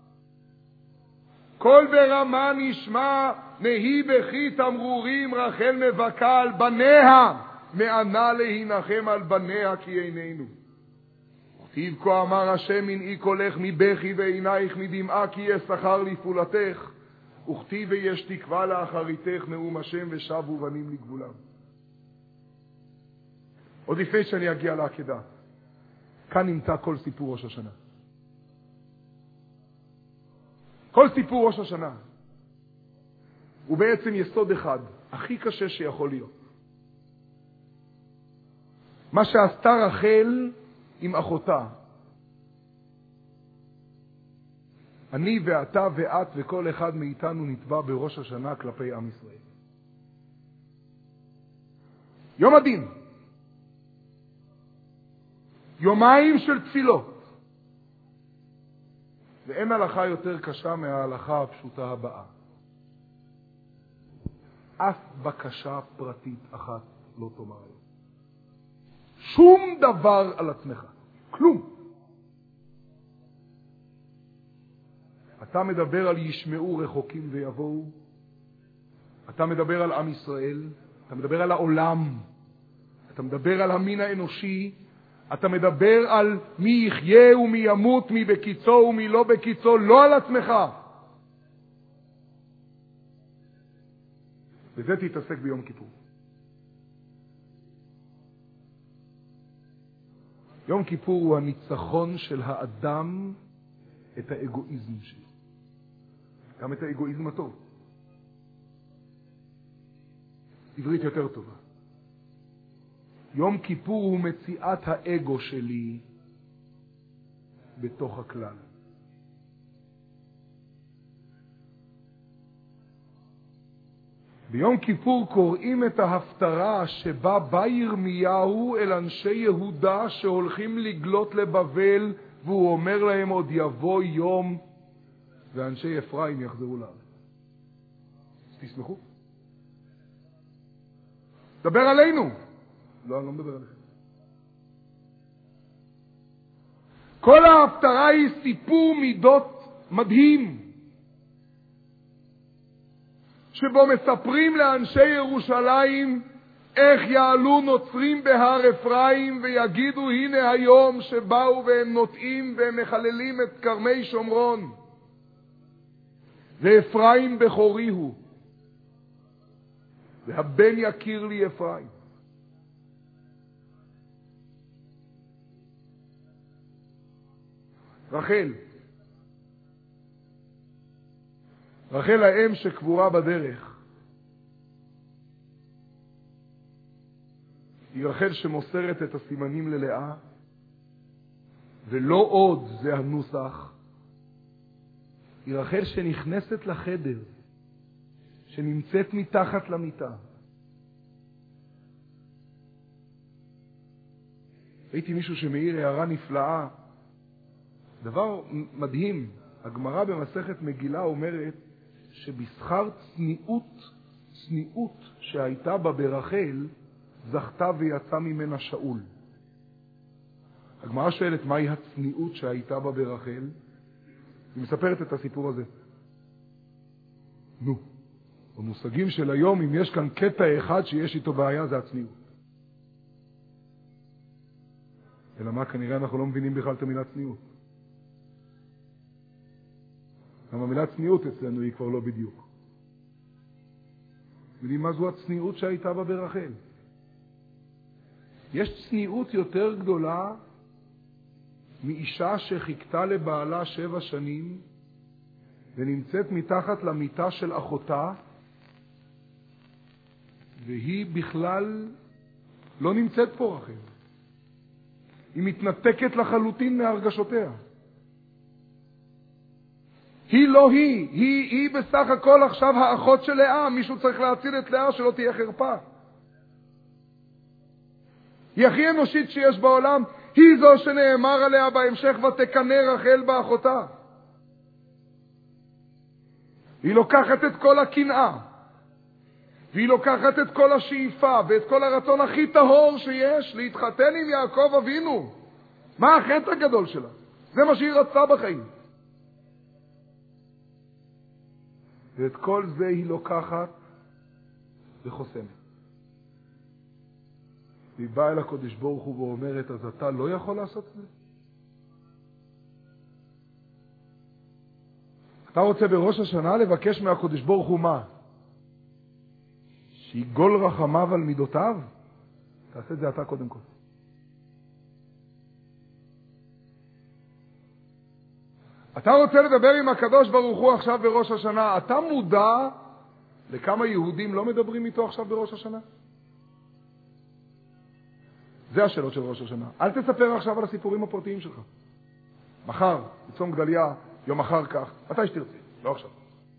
כל ברמה נשמע, נהי בכי תמרורים, רחל מבכה על בניה, מענה להינחם על בניה כי איננו. וכתיב כה אמר השם מנעי קולך מבכי ועינייך מדמעה כי יש שכר לפעולתך, וכתיב ויש תקווה לאחריתך נאום השם ושבו בנים לגבולם. עוד לפני שאני אגיע לעקדה, כאן נמצא כל סיפור ראש השנה. כל סיפור ראש השנה הוא בעצם יסוד אחד, הכי קשה שיכול להיות. מה שעשתה רחל עם אחותה. אני ואתה ואת וכל אחד מאיתנו נתבע בראש השנה כלפי עם ישראל. יום הדין. יומיים של תפילות. ואין הלכה יותר קשה מההלכה הפשוטה הבאה. אף בקשה פרטית אחת לא תאמר היום. שום דבר על עצמך. כלום. אתה מדבר על ישמעו רחוקים ויבואו. אתה מדבר על עם ישראל. אתה מדבר על העולם. אתה מדבר על המין האנושי. אתה מדבר על מי יחיה ומי ימות, מי בקיצו ומי לא בקיצו, לא על עצמך. וזה תתעסק ביום כיפור. יום כיפור הוא הניצחון של האדם את האגואיזם שלו. גם את האגואיזם הטוב. עברית יותר טובה. יום כיפור הוא מציאת האגו שלי בתוך הכלל. ביום כיפור קוראים את ההפטרה שבה בא ירמיהו אל אנשי יהודה שהולכים לגלות לבבל, והוא אומר להם עוד יבוא יום ואנשי אפרים יחזרו לארץ. תסמכו. דבר עלינו. לא, אני לא מדבר עליכם. כל ההפטרה היא סיפור מידות מדהים, שבו מספרים לאנשי ירושלים איך יעלו נוצרים בהר אפרים ויגידו הנה היום שבאו והם נוטעים והם מחללים את כרמי שומרון, ואפרים בכורי הוא, והבן יכיר לי אפרים. רחל, רחל האם שקבורה בדרך, היא רחל שמוסרת את הסימנים ללאה, ולא עוד זה הנוסח, היא רחל שנכנסת לחדר, שנמצאת מתחת למיטה. ראיתי מישהו שמעיר הערה נפלאה, דבר מדהים. הגמרא במסכת מגילה אומרת שבשכר צניעות, צניעות שהייתה בה ברחל, זכתה ויצא ממנה שאול. הגמרא שואלת מהי הצניעות שהייתה בה ברחל, היא מספרת את הסיפור הזה. נו, במושגים של היום, אם יש כאן קטע אחד שיש איתו בעיה, זה הצניעות. אלא מה, כנראה אנחנו לא מבינים בכלל את המילה צניעות. גם המילה צניעות אצלנו היא כבר לא בדיוק. יודעים מה זו הצניעות שהייתה בה ברחל? יש צניעות יותר גדולה מאישה שחיכתה לבעלה שבע שנים ונמצאת מתחת למיטה של אחותה, והיא בכלל לא נמצאת פה רחל. היא מתנתקת לחלוטין מהרגשותיה. היא לא היא, היא, היא בסך הכל עכשיו האחות של לאה. מישהו צריך להציל את לאה שלא תהיה חרפה. היא הכי אנושית שיש בעולם, היא זו שנאמר עליה בהמשך ותקנא רחל באחותה. היא לוקחת את כל הקנאה, והיא לוקחת את כל השאיפה ואת כל הרצון הכי טהור שיש להתחתן עם יעקב אבינו. מה החטא הגדול שלה? זה מה שהיא רצתה בחיים. ואת כל זה היא לוקחת וחוסמת. והיא באה אל הקודש ברוך הוא ואומרת, אז אתה לא יכול לעשות את זה? אתה רוצה בראש השנה לבקש מהקודש ברוך הוא מה? שיגול רחמיו על מידותיו? תעשה את זה אתה קודם כל. אתה רוצה לדבר עם הקדוש ברוך הוא עכשיו בראש השנה, אתה מודע לכמה יהודים לא מדברים איתו עכשיו בראש השנה? זה השאלות של ראש השנה. אל תספר עכשיו על הסיפורים הפרטיים שלך. מחר, בצום גדליה, יום אחר כך, מתי שתרצי, לא עכשיו.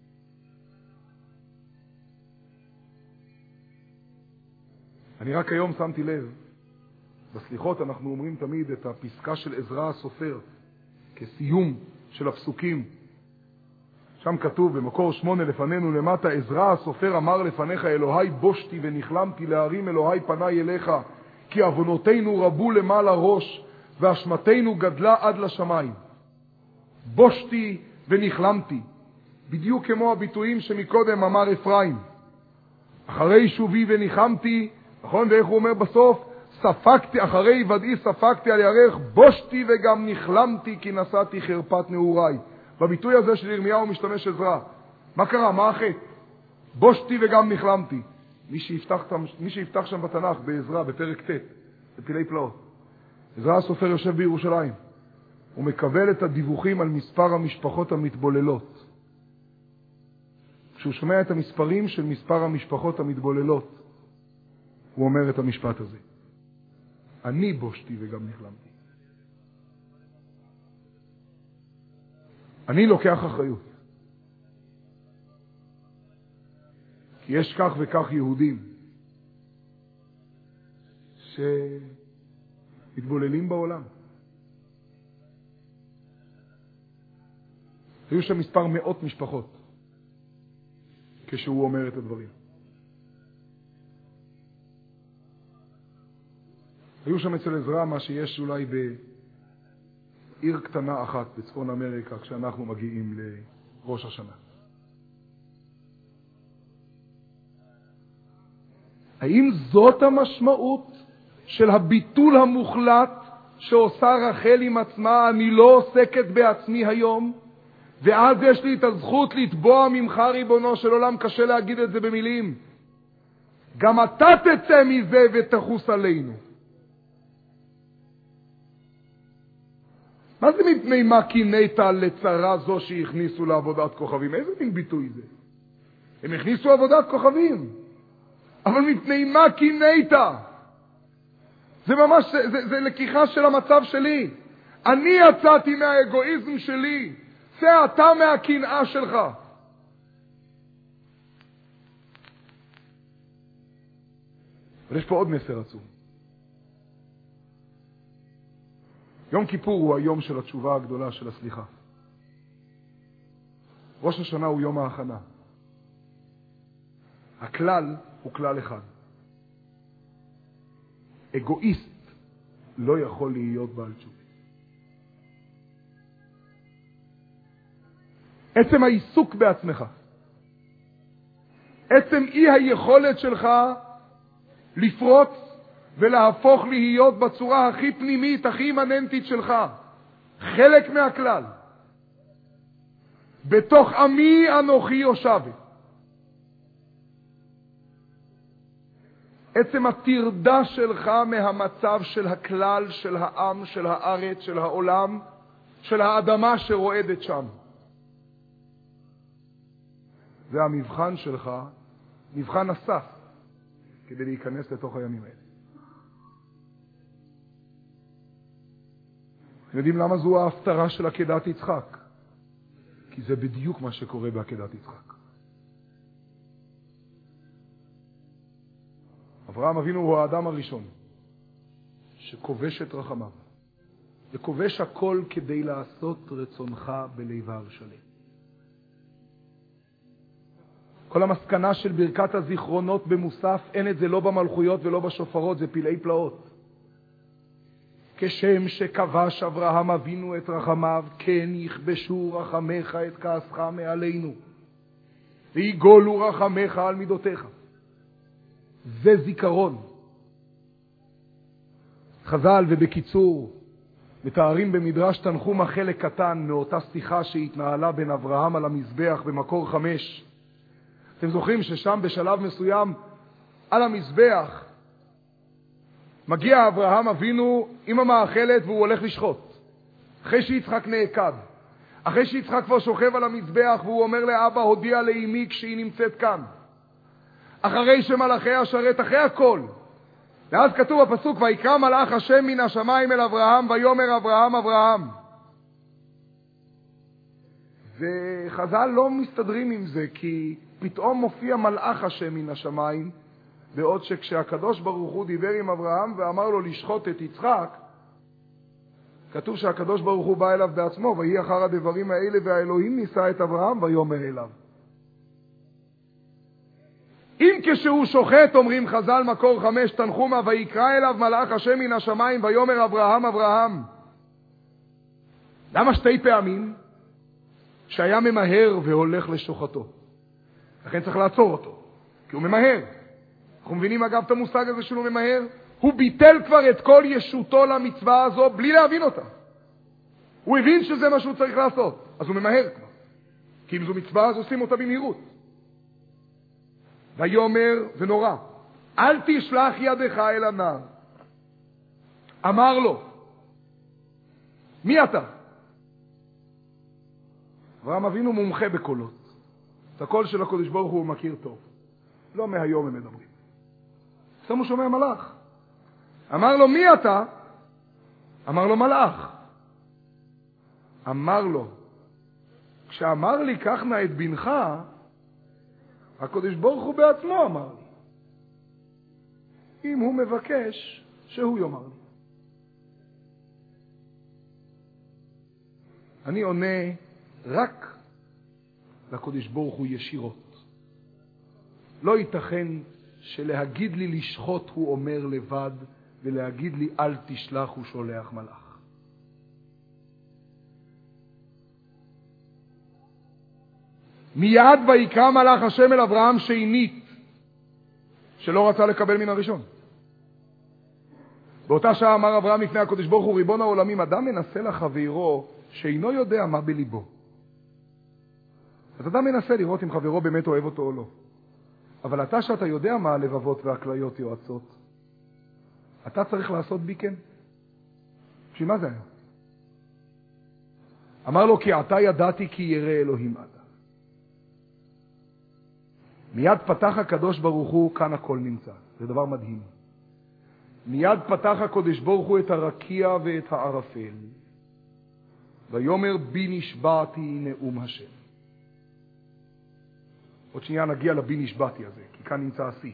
אני רק היום שמתי לב, בסליחות אנחנו אומרים תמיד את הפסקה של עזרא הסופר, כסיום של הפסוקים. שם כתוב במקור שמונה לפנינו למטה, עזרא הסופר אמר לפניך אלוהי בושתי ונכלמתי להרים אלוהי פניי אליך, כי עוונותינו רבו למעלה ראש ואשמתנו גדלה עד לשמיים. בושתי ונכלמתי, בדיוק כמו הביטויים שמקודם אמר אפרים. אחרי שובי וניחמתי, נכון? ואיך הוא אומר בסוף? ספקתי, אחרי ודאי ספקתי על ירך, בושתי וגם נכלמתי כי נסעתי חרפת נעוריי. בביטוי הזה של ירמיהו משתמש עזרא. מה קרה? מה החטא? בושתי וגם נכלמתי. מי שיפתח, מי שיפתח שם בתנ"ך בעזרא בפרק ט' בפילי פלאות. עזרא הסופר יושב בירושלים. הוא מקבל את הדיווחים על מספר המשפחות המתבוללות. כשהוא שומע את המספרים של מספר המשפחות המתבוללות, הוא אומר את המשפט הזה. אני בושתי וגם נכלמתי. אני לוקח אחריות. כי יש כך וכך יהודים שמתבוללים בעולם. היו שם מספר מאות משפחות כשהוא אומר את הדברים. היו שם אצל עזרא מה שיש אולי בעיר קטנה אחת בצפון אמריקה כשאנחנו מגיעים לראש השנה. האם זאת המשמעות של הביטול המוחלט שעושה רחל עם עצמה? אני לא עוסקת בעצמי היום, ואז יש לי את הזכות לתבוע ממך, ריבונו של עולם. קשה להגיד את זה במילים. גם אתה תצא מזה ותחוס עלינו. מה זה מפני מה קינאת לצרה זו שהכניסו לעבודת כוכבים? איזה מין ביטוי זה? הם הכניסו עבודת כוכבים, אבל מפני מה קינאת? זה ממש, זה, זה, זה לקיחה של המצב שלי. אני יצאתי מהאגואיזם שלי, צא אתה מהקנאה שלך. אבל יש פה עוד מסר עצום. יום כיפור הוא היום של התשובה הגדולה, של הסליחה. ראש השנה הוא יום ההכנה. הכלל הוא כלל אחד. אגואיסט לא יכול להיות בעל תשובה. עצם העיסוק בעצמך, עצם אי היכולת שלך לפרוץ ולהפוך להיות בצורה הכי פנימית, הכי אימננטית שלך, חלק מהכלל. בתוך עמי אנוכי יושבת. עצם התרדה שלך מהמצב של הכלל, של העם, של הארץ, של העולם, של האדמה שרועדת שם. זה המבחן שלך, מבחן הסף, כדי להיכנס לתוך הימים האלה. אתם יודעים למה זו ההפטרה של עקדת יצחק? כי זה בדיוק מה שקורה בעקדת יצחק. אברהם אבינו הוא האדם הראשון שכובש את רחמיו, וכובש הכל כדי לעשות רצונך בלבב שלם. כל המסקנה של ברכת הזיכרונות במוסף, אין את זה לא במלכויות ולא בשופרות, זה פלאי פלאות. כשם שכבש אברהם אבינו את רחמיו, כן יכבשו רחמך את כעסך מעלינו, ויגולו רחמך על מידותיך. זה זיכרון. חז"ל ובקיצור מתארים במדרש תנחומא חלק קטן מאותה שיחה שהתנהלה בין אברהם על המזבח במקור חמש. אתם זוכרים ששם בשלב מסוים על המזבח מגיע אברהם אבינו עם המאכלת והוא הולך לשחוט. אחרי שיצחק נעקד. אחרי שיצחק כבר שוכב על המזבח והוא אומר לאבא, הודיע לאמי כשהיא נמצאת כאן. אחרי שמלאכי השרת, אחרי הכל. ואז כתוב בפסוק, ויקרא מלאך השם מן השמיים אל אברהם, ויאמר אברהם אברהם. וחז"ל לא מסתדרים עם זה, כי פתאום מופיע מלאך השם מן השמיים, בעוד שכשהקדוש ברוך הוא דיבר עם אברהם ואמר לו לשחוט את יצחק, כתוב שהקדוש ברוך הוא בא אליו בעצמו, ויהי אחר הדברים האלה והאלוהים ניסה את אברהם ויאמר אליו. אם כשהוא שוחט, אומרים חז"ל מקור חמש תנחומא, ויקרא אליו מלאך השם מן השמיים ויאמר אברהם אברהם. למה שתי פעמים? שהיה ממהר והולך לשוחטו. לכן צריך לעצור אותו, כי הוא ממהר. אנחנו מבינים אגב את המושג הזה שהוא ממהר? הוא ביטל כבר את כל ישותו למצווה הזו בלי להבין אותה. הוא הבין שזה מה שהוא צריך לעשות, אז הוא ממהר כבר. כי אם זו מצווה אז עושים אותה במהירות. ויאמר, זה נורא, אל תשלח ידך אל הנער. אמר לו, מי אתה? אברהם אבינו מומחה בקולות. את הקול של הקדוש ברוך הוא מכיר טוב. לא מהיום הם מדברים. סתם הוא שומע מלאך. אמר לו, מי אתה? אמר לו, מלאך. אמר לו, כשאמר לי, קח נא את בנך, הקדוש ברוך הוא בעצמו אמר לי. אם הוא מבקש, שהוא יאמר לי. אני עונה רק לקדוש ברוך הוא ישירות. לא ייתכן שלהגיד לי לשחוט הוא אומר לבד, ולהגיד לי אל תשלח הוא שולח מלאך. מיד ויקרא מלאך השם אל אברהם שנית, שלא רצה לקבל מן הראשון. באותה שעה אמר אברהם לפני הקדוש ברוך הוא, ריבון העולמים, אדם מנסה לחברו שאינו יודע מה בליבו. אז אדם מנסה לראות אם חברו באמת אוהב אותו או לא. אבל אתה שאתה יודע מה הלבבות והכליות יועצות, אתה צריך לעשות בי כן. בשביל מה זה היה? אמר לו, כי עתה ידעתי כי ירא אלוהים עדה. מיד פתח הקדוש ברוך הוא, כאן הכל נמצא. זה דבר מדהים. מיד פתח הקדוש ברוך הוא את הרקיע ואת הערפל. ויאמר בי נשבעתי נאום השם. עוד שנייה נגיע לבי נשבעתי הזה, כי כאן נמצא השיא.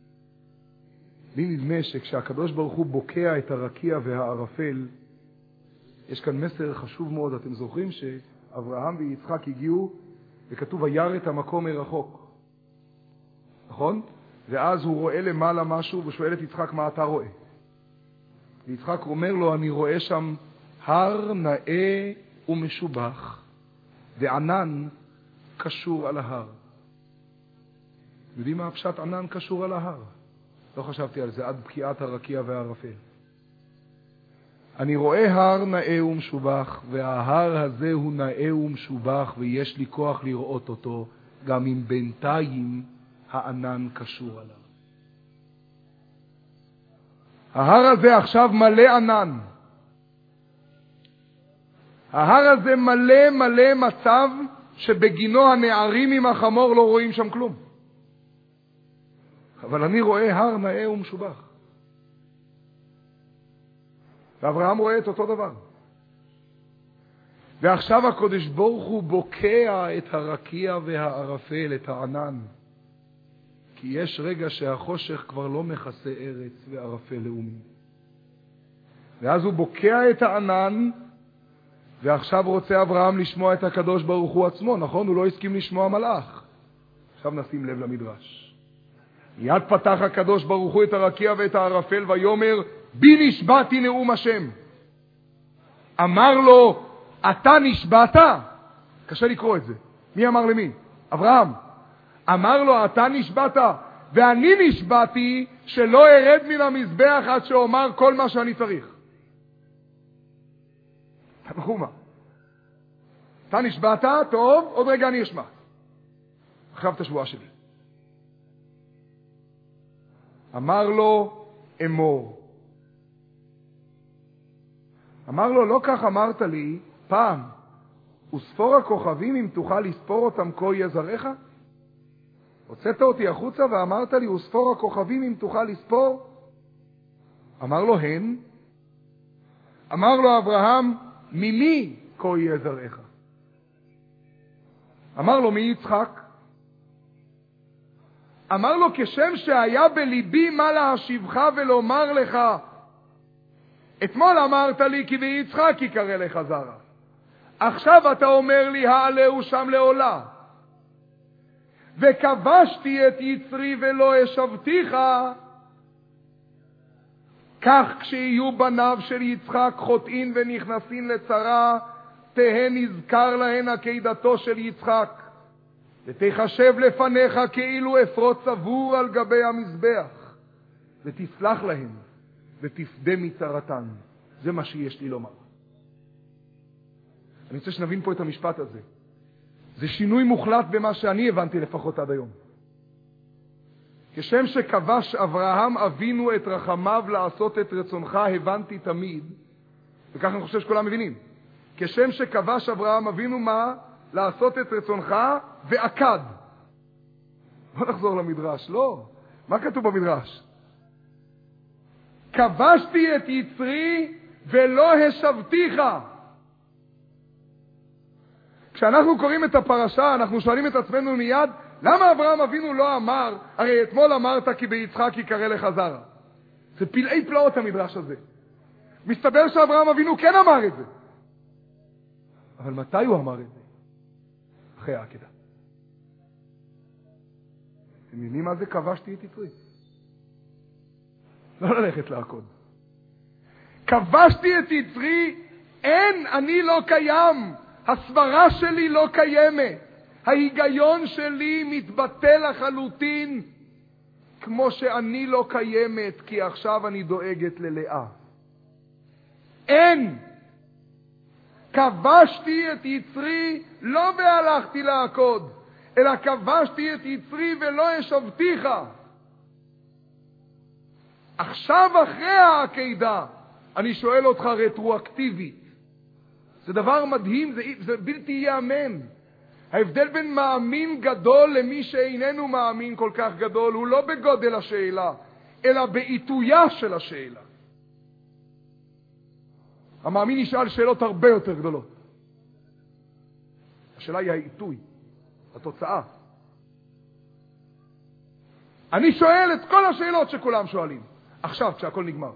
לי נדמה שכשהקדוש ברוך הוא בוקע את הרקיע והערפל, יש כאן מסר חשוב מאוד. אתם זוכרים שאברהם ויצחק הגיעו וכתוב וירא את המקום מרחוק, נכון? ואז הוא רואה למעלה משהו ושואל את יצחק מה אתה רואה. ויצחק אומר לו, אני רואה שם הר נאה ומשובח וענן קשור על ההר. יודעים מה הפשט ענן קשור על ההר? לא חשבתי על זה עד בקיעת הרקיע והערפל. אני רואה הר נאה ומשובח, וההר הזה הוא נאה ומשובח, ויש לי כוח לראות אותו, גם אם בינתיים הענן קשור עליו. ההר הזה עכשיו מלא ענן. ההר הזה מלא מלא מצב שבגינו הנערים עם החמור לא רואים שם כלום. אבל אני רואה הר נאה ומשובח. ואברהם רואה את אותו דבר. ועכשיו הקדוש ברוך הוא בוקע את הרקיע והערפל, את הענן. כי יש רגע שהחושך כבר לא מכסה ארץ וערפל לאומים. ואז הוא בוקע את הענן, ועכשיו רוצה אברהם לשמוע את הקדוש ברוך הוא עצמו, נכון? הוא לא הסכים לשמוע מלאך. עכשיו נשים לב למדרש. מיד פתח הקדוש ברוך הוא את הרקיע ואת הערפל, ויאמר בי נשבעתי נאום השם. אמר לו, אתה נשבעת? קשה לקרוא את זה. מי אמר למי? אברהם. אמר לו, אתה נשבעת? ואני נשבעתי שלא ארד מן המזבח עד שאומר כל מה שאני צריך. תמכו מה? אתה נשבעת? טוב, עוד רגע אני אשמע. עכשיו את השבועה שלי. אמר לו, אמור. אמר לו, לא כך אמרת לי פעם, וספור הכוכבים אם תוכל לספור אותם כה יהיה זרעך? הוצאת אותי החוצה ואמרת לי, וספור הכוכבים אם תוכל לספור? אמר לו, הן. אמר לו אברהם, ממי כה יהיה זרעך? אמר לו, מיצחק. אמר לו, כשם שהיה בליבי מה להשיבך ולומר לך, אתמול אמרת לי כי ביצחק יקרא לך זרע. עכשיו אתה אומר לי העלהו שם לעולה. וכבשתי את יצרי ולא השבתיך. כך כשיהיו בניו של יצחק חוטאים ונכנסים לצרה, תהא נזכר להן עקידתו של יצחק. ותחשב לפניך כאילו אפרוץ צבור על גבי המזבח. ותסלח להם. ותפדה מצרתן. זה מה שיש לי לומר. אני רוצה שנבין פה את המשפט הזה. זה שינוי מוחלט במה שאני הבנתי לפחות עד היום. כשם שכבש אברהם אבינו את רחמיו לעשות את רצונך, הבנתי תמיד, וכך אני חושב שכולם מבינים. כשם שכבש אברהם אבינו מה? לעשות את רצונך ועקד. בוא נחזור למדרש. לא. מה כתוב במדרש? כבשתי את יצרי ולא השבתיך. כשאנחנו קוראים את הפרשה, אנחנו שואלים את עצמנו מיד, למה אברהם אבינו לא אמר, הרי אתמול אמרת כי ביצחק יקרא לך זרע. זה פלאי פלאות המדרש הזה. מסתבר שאברהם אבינו כן אמר את זה. אבל מתי הוא אמר את זה? אחרי העקדה. אתם יודעים מה זה כבשתי את יצרי? לא ללכת לעקוד. כבשתי את יצרי, אין, אני לא קיים. הסברה שלי לא קיימת. ההיגיון שלי מתבטל לחלוטין, כמו שאני לא קיימת, כי עכשיו אני דואגת ללאה. אין. כבשתי את יצרי, לא והלכתי לעקוד, אלא כבשתי את יצרי ולא השבתיך. עכשיו אחרי העקדה, אני שואל אותך רטרואקטיבית. זה דבר מדהים, זה, זה בלתי ייאמן. ההבדל בין מאמין גדול למי שאיננו מאמין כל כך גדול, הוא לא בגודל השאלה, אלא בעיתויה של השאלה. המאמין ישאל שאלות הרבה יותר גדולות. השאלה היא העיתוי, התוצאה. אני שואל את כל השאלות שכולם שואלים. עכשיו, כשהכל נגמר.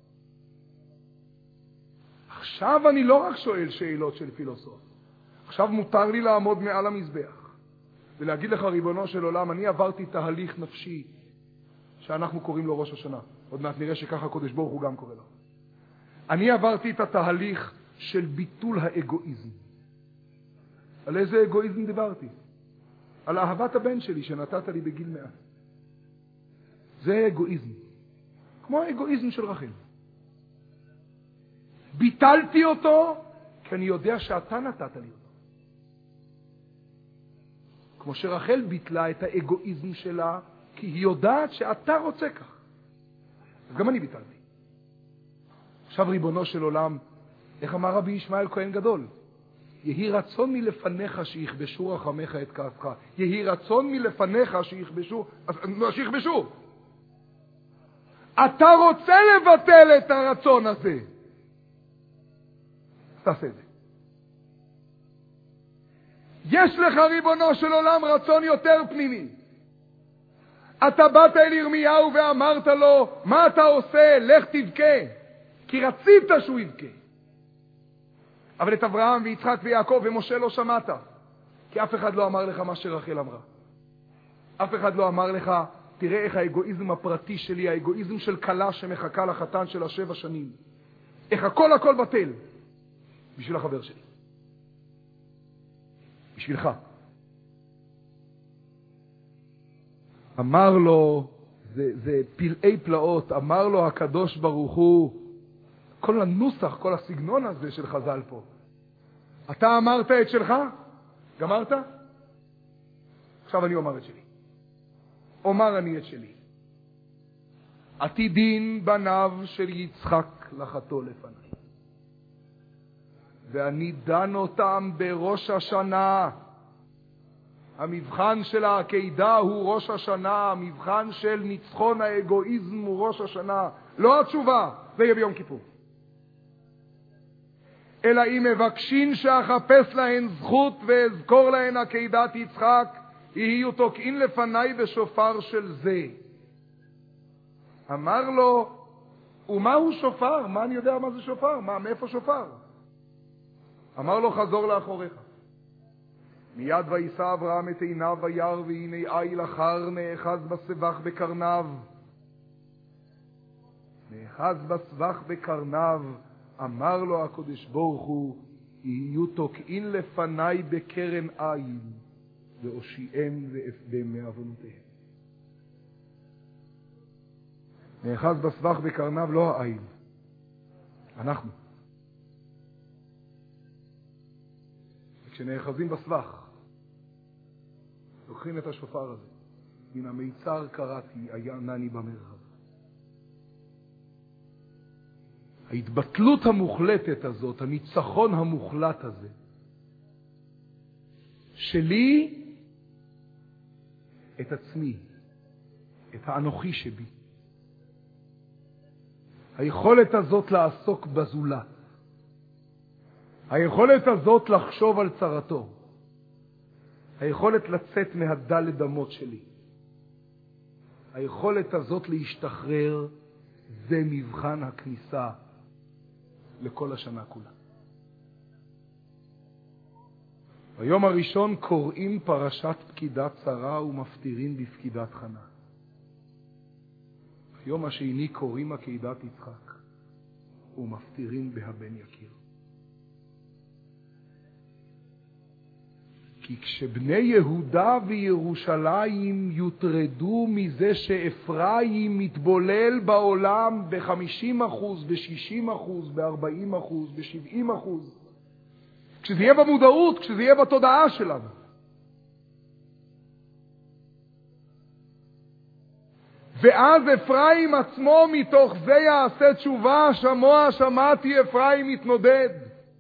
עכשיו אני לא רק שואל שאלות של פילוסוף. עכשיו מותר לי לעמוד מעל המזבח ולהגיד לך, ריבונו של עולם, אני עברתי תהליך נפשי שאנחנו קוראים לו ראש השנה. עוד מעט נראה שככה הקדוש ברוך הוא גם קורא לו. אני עברתי את התהליך של ביטול האגואיזם. על איזה אגואיזם דיברתי? על אהבת הבן שלי שנתת לי בגיל מאה. זה אגואיזם. כמו האגואיזם של רחל. ביטלתי אותו כי אני יודע שאתה נתת לי אותו. כמו שרחל ביטלה את האגואיזם שלה, כי היא יודעת שאתה רוצה כך. אז גם אני ביטלתי. עכשיו ריבונו של עולם, איך אמר רבי ישמעאל כהן גדול? יהי רצון מלפניך שיכבשו רחמך את כעסך. יהי רצון מלפניך שיכבשו, שיכבשו. אתה רוצה לבטל את הרצון הזה. תעשה את זה. יש לך ריבונו של עולם רצון יותר פנימי. אתה באת אל ירמיהו ואמרת לו, מה אתה עושה? לך תבכה. כי רצית שהוא יבכה. אבל את אברהם ויצחק ויעקב ומשה לא שמעת. כי אף אחד לא אמר לך מה שרחל אמרה. אף אחד לא אמר לך, תראה איך האגואיזם הפרטי שלי, האגואיזם של כלה שמחכה לחתן של השבע שנים. איך הכל הכל בטל. בשביל החבר שלי. בשבילך. אמר לו, זה, זה פלאי פלאות, אמר לו הקדוש ברוך הוא, כל הנוסח, כל הסגנון הזה של חז"ל פה. אתה אמרת את שלך? גמרת? עכשיו אני אומר את שלי. אומר אני את שלי. עתידין בניו של יצחק לחתו לפני. ואני דן אותם בראש השנה. המבחן של העקדה הוא ראש השנה, המבחן של ניצחון האגואיזם הוא ראש השנה. לא התשובה, זה יהיה ביום כיפור. אלא אם מבקשים שאחפש להן זכות ואזכור להן עקדת יצחק, יהיו תוקעין לפניי בשופר של זה. אמר לו, ומהו שופר? מה אני יודע מה זה שופר? מה, מאיפה שופר? אמר לו, חזור לאחוריך. מיד וישא אברהם את עיניו וירא, והנה איל אחר נאחז בסבך בקרניו. נאחז בסבך בקרניו, אמר לו הקדוש ברוך הוא, יהיו תוקעין לפניי בקרן עין, ואושיעם ואפדם מעוונותיהם. נאחז בסבך בקרניו, לא העין. אנחנו. כשנאחזים בסבך, לוקחים את השופר הזה. מן המיצר קראתי, היה ענני במרחב. ההתבטלות המוחלטת הזאת, הניצחון המוחלט הזה, שלי את עצמי, את האנוכי שבי. היכולת הזאת לעסוק בזולת. היכולת הזאת לחשוב על צרתו. היכולת לצאת מהדלת אמות שלי. היכולת הזאת להשתחרר, זה מבחן הכניסה לכל השנה כולה. ביום הראשון קוראים פרשת פקידת שרה ומפטירים בפקידת חנה. ביום השני קוראים עקדת יצחק ומפטירים בהבן יקיר. כי כשבני יהודה וירושלים יוטרדו מזה שאפרים מתבולל בעולם ב-חמישים אחוז, ב-שישים אחוז, ב-ארבעים אחוז, ב-שבעים אחוז, כשזה יהיה במודעות, כשזה יהיה בתודעה שלנו. ואז אפרים עצמו מתוך זה יעשה תשובה, שמוע שמעתי אפרים מתנודד.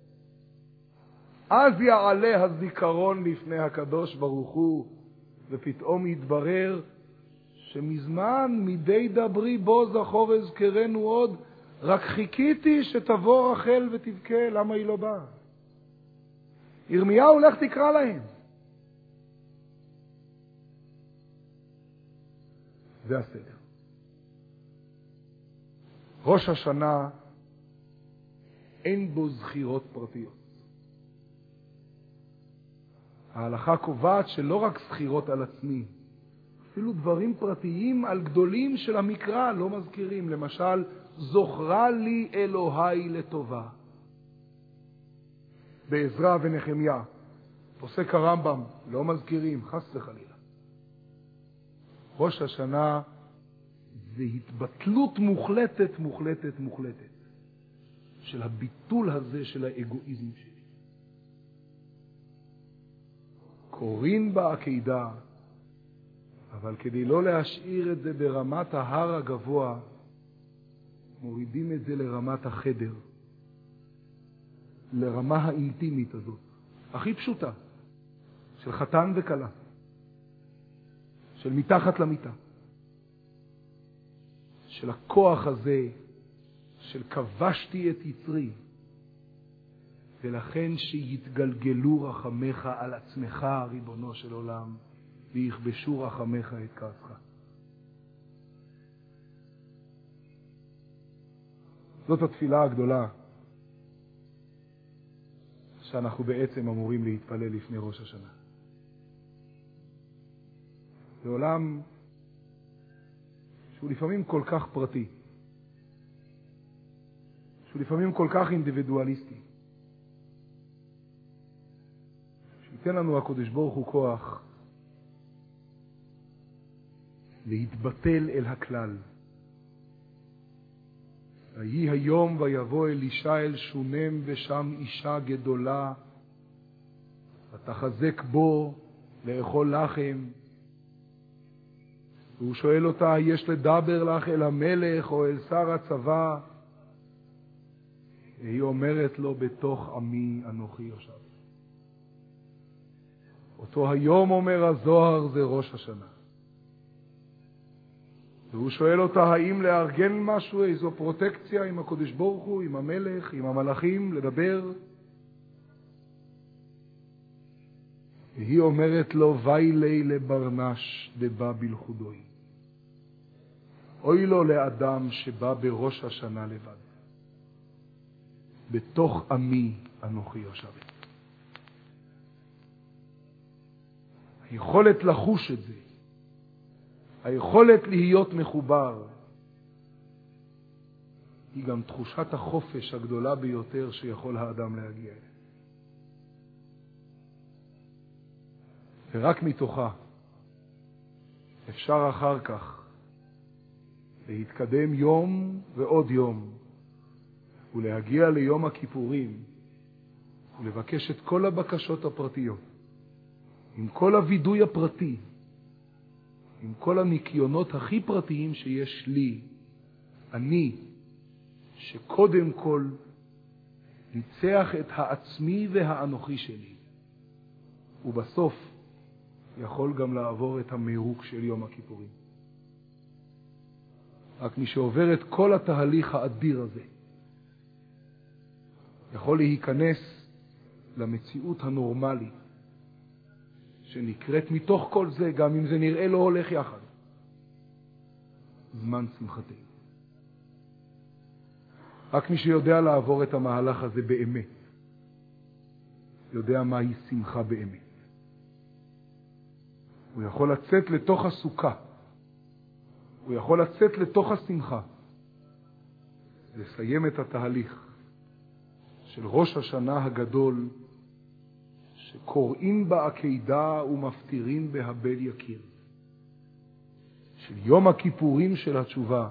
אז יעלה הזיכרון לפני הקדוש ברוך הוא, ופתאום יתברר שמזמן מדי דברי בו זכור אזכרנו עוד, רק חיכיתי שתבוא רחל ותבכה, למה היא לא באה? ירמיהו, לך תקרא להם. זה הסדר. ראש השנה אין בו זכירות פרטיות. ההלכה קובעת שלא רק זכירות על עצמי, אפילו דברים פרטיים על גדולים של המקרא לא מזכירים. למשל, זוכרה לי אלוהי לטובה. בעזרא ונחמיה, פוסק הרמב"ם, לא מזכירים, חס וחלילה. ראש השנה זה התבטלות מוחלטת, מוחלטת, מוחלטת, של הביטול הזה של האגואיזם שלי. קוראים בעקידה, אבל כדי לא להשאיר את זה ברמת ההר הגבוה, מורידים את זה לרמת החדר, לרמה האינטימית הזאת, הכי פשוטה, של חתן וקלה, של מתחת למיטה, של הכוח הזה, של כבשתי את יצרי, ולכן שיתגלגלו רחמך על עצמך, ריבונו של עולם, ויכבשו רחמך את כעסך. זאת התפילה הגדולה שאנחנו בעצם אמורים להתפלל לפני ראש השנה. זה עולם שהוא לפעמים כל כך פרטי, שהוא לפעמים כל כך אינדיבידואליסטי. שייתן לנו הקדוש ברוך הוא כוח להתבטל אל הכלל. ויהי היום ויבוא אלישע אל שונם ושם אישה גדולה, ותחזק בו לאכול לחם. והוא שואל אותה, יש לדבר לך אל המלך או אל שר הצבא? והיא אומרת לו, בתוך עמי אנוכי יושב. אותו היום, אומר הזוהר, זה ראש השנה. והוא שואל אותה, האם לארגן משהו, איזו פרוטקציה עם הקדוש ברוך הוא, עם המלך, עם המלאכים, לדבר? והיא אומרת לו, ויילי לברנש דבא בלחודוי. אוי לו לאדם שבא בראש השנה לבד. בתוך עמי אנוכי יושב. היכולת לחוש את זה, היכולת להיות מחובר, היא גם תחושת החופש הגדולה ביותר שיכול האדם להגיע אליה. ורק מתוכה אפשר אחר כך להתקדם יום ועוד יום, ולהגיע ליום הכיפורים, ולבקש את כל הבקשות הפרטיות, עם כל הוידוי הפרטי, עם כל הניקיונות הכי פרטיים שיש לי, אני, שקודם כל ניצח את העצמי והאנוכי שלי, ובסוף יכול גם לעבור את המירוק של יום הכיפורים. רק מי שעובר את כל התהליך האדיר הזה, יכול להיכנס למציאות הנורמלית שנקראת מתוך כל זה, גם אם זה נראה לא הולך יחד. זמן שמחתנו. רק מי שיודע לעבור את המהלך הזה באמת, יודע מהי שמחה באמת. הוא יכול לצאת לתוך הסוכה, הוא יכול לצאת לתוך השמחה, לסיים את התהליך של ראש השנה הגדול, שקוראים בעקידה ומפטירים בהבל יקיר, של יום הכיפורים של התשובה,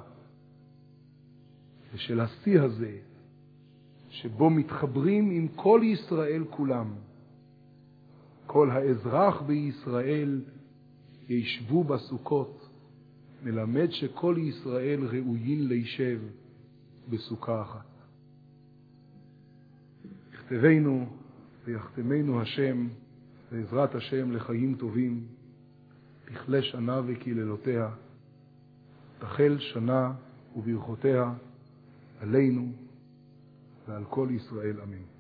ושל השיא הזה, שבו מתחברים עם כל ישראל כולם. כל האזרח בישראל ישבו בסוכות, מלמד שכל ישראל ראויים להישב בסוכה אחת. יכתבנו ויחתמנו השם, בעזרת השם לחיים טובים, תכלה שנה וקללותיה, תחל שנה וברכותיה עלינו ועל כל ישראל אמן.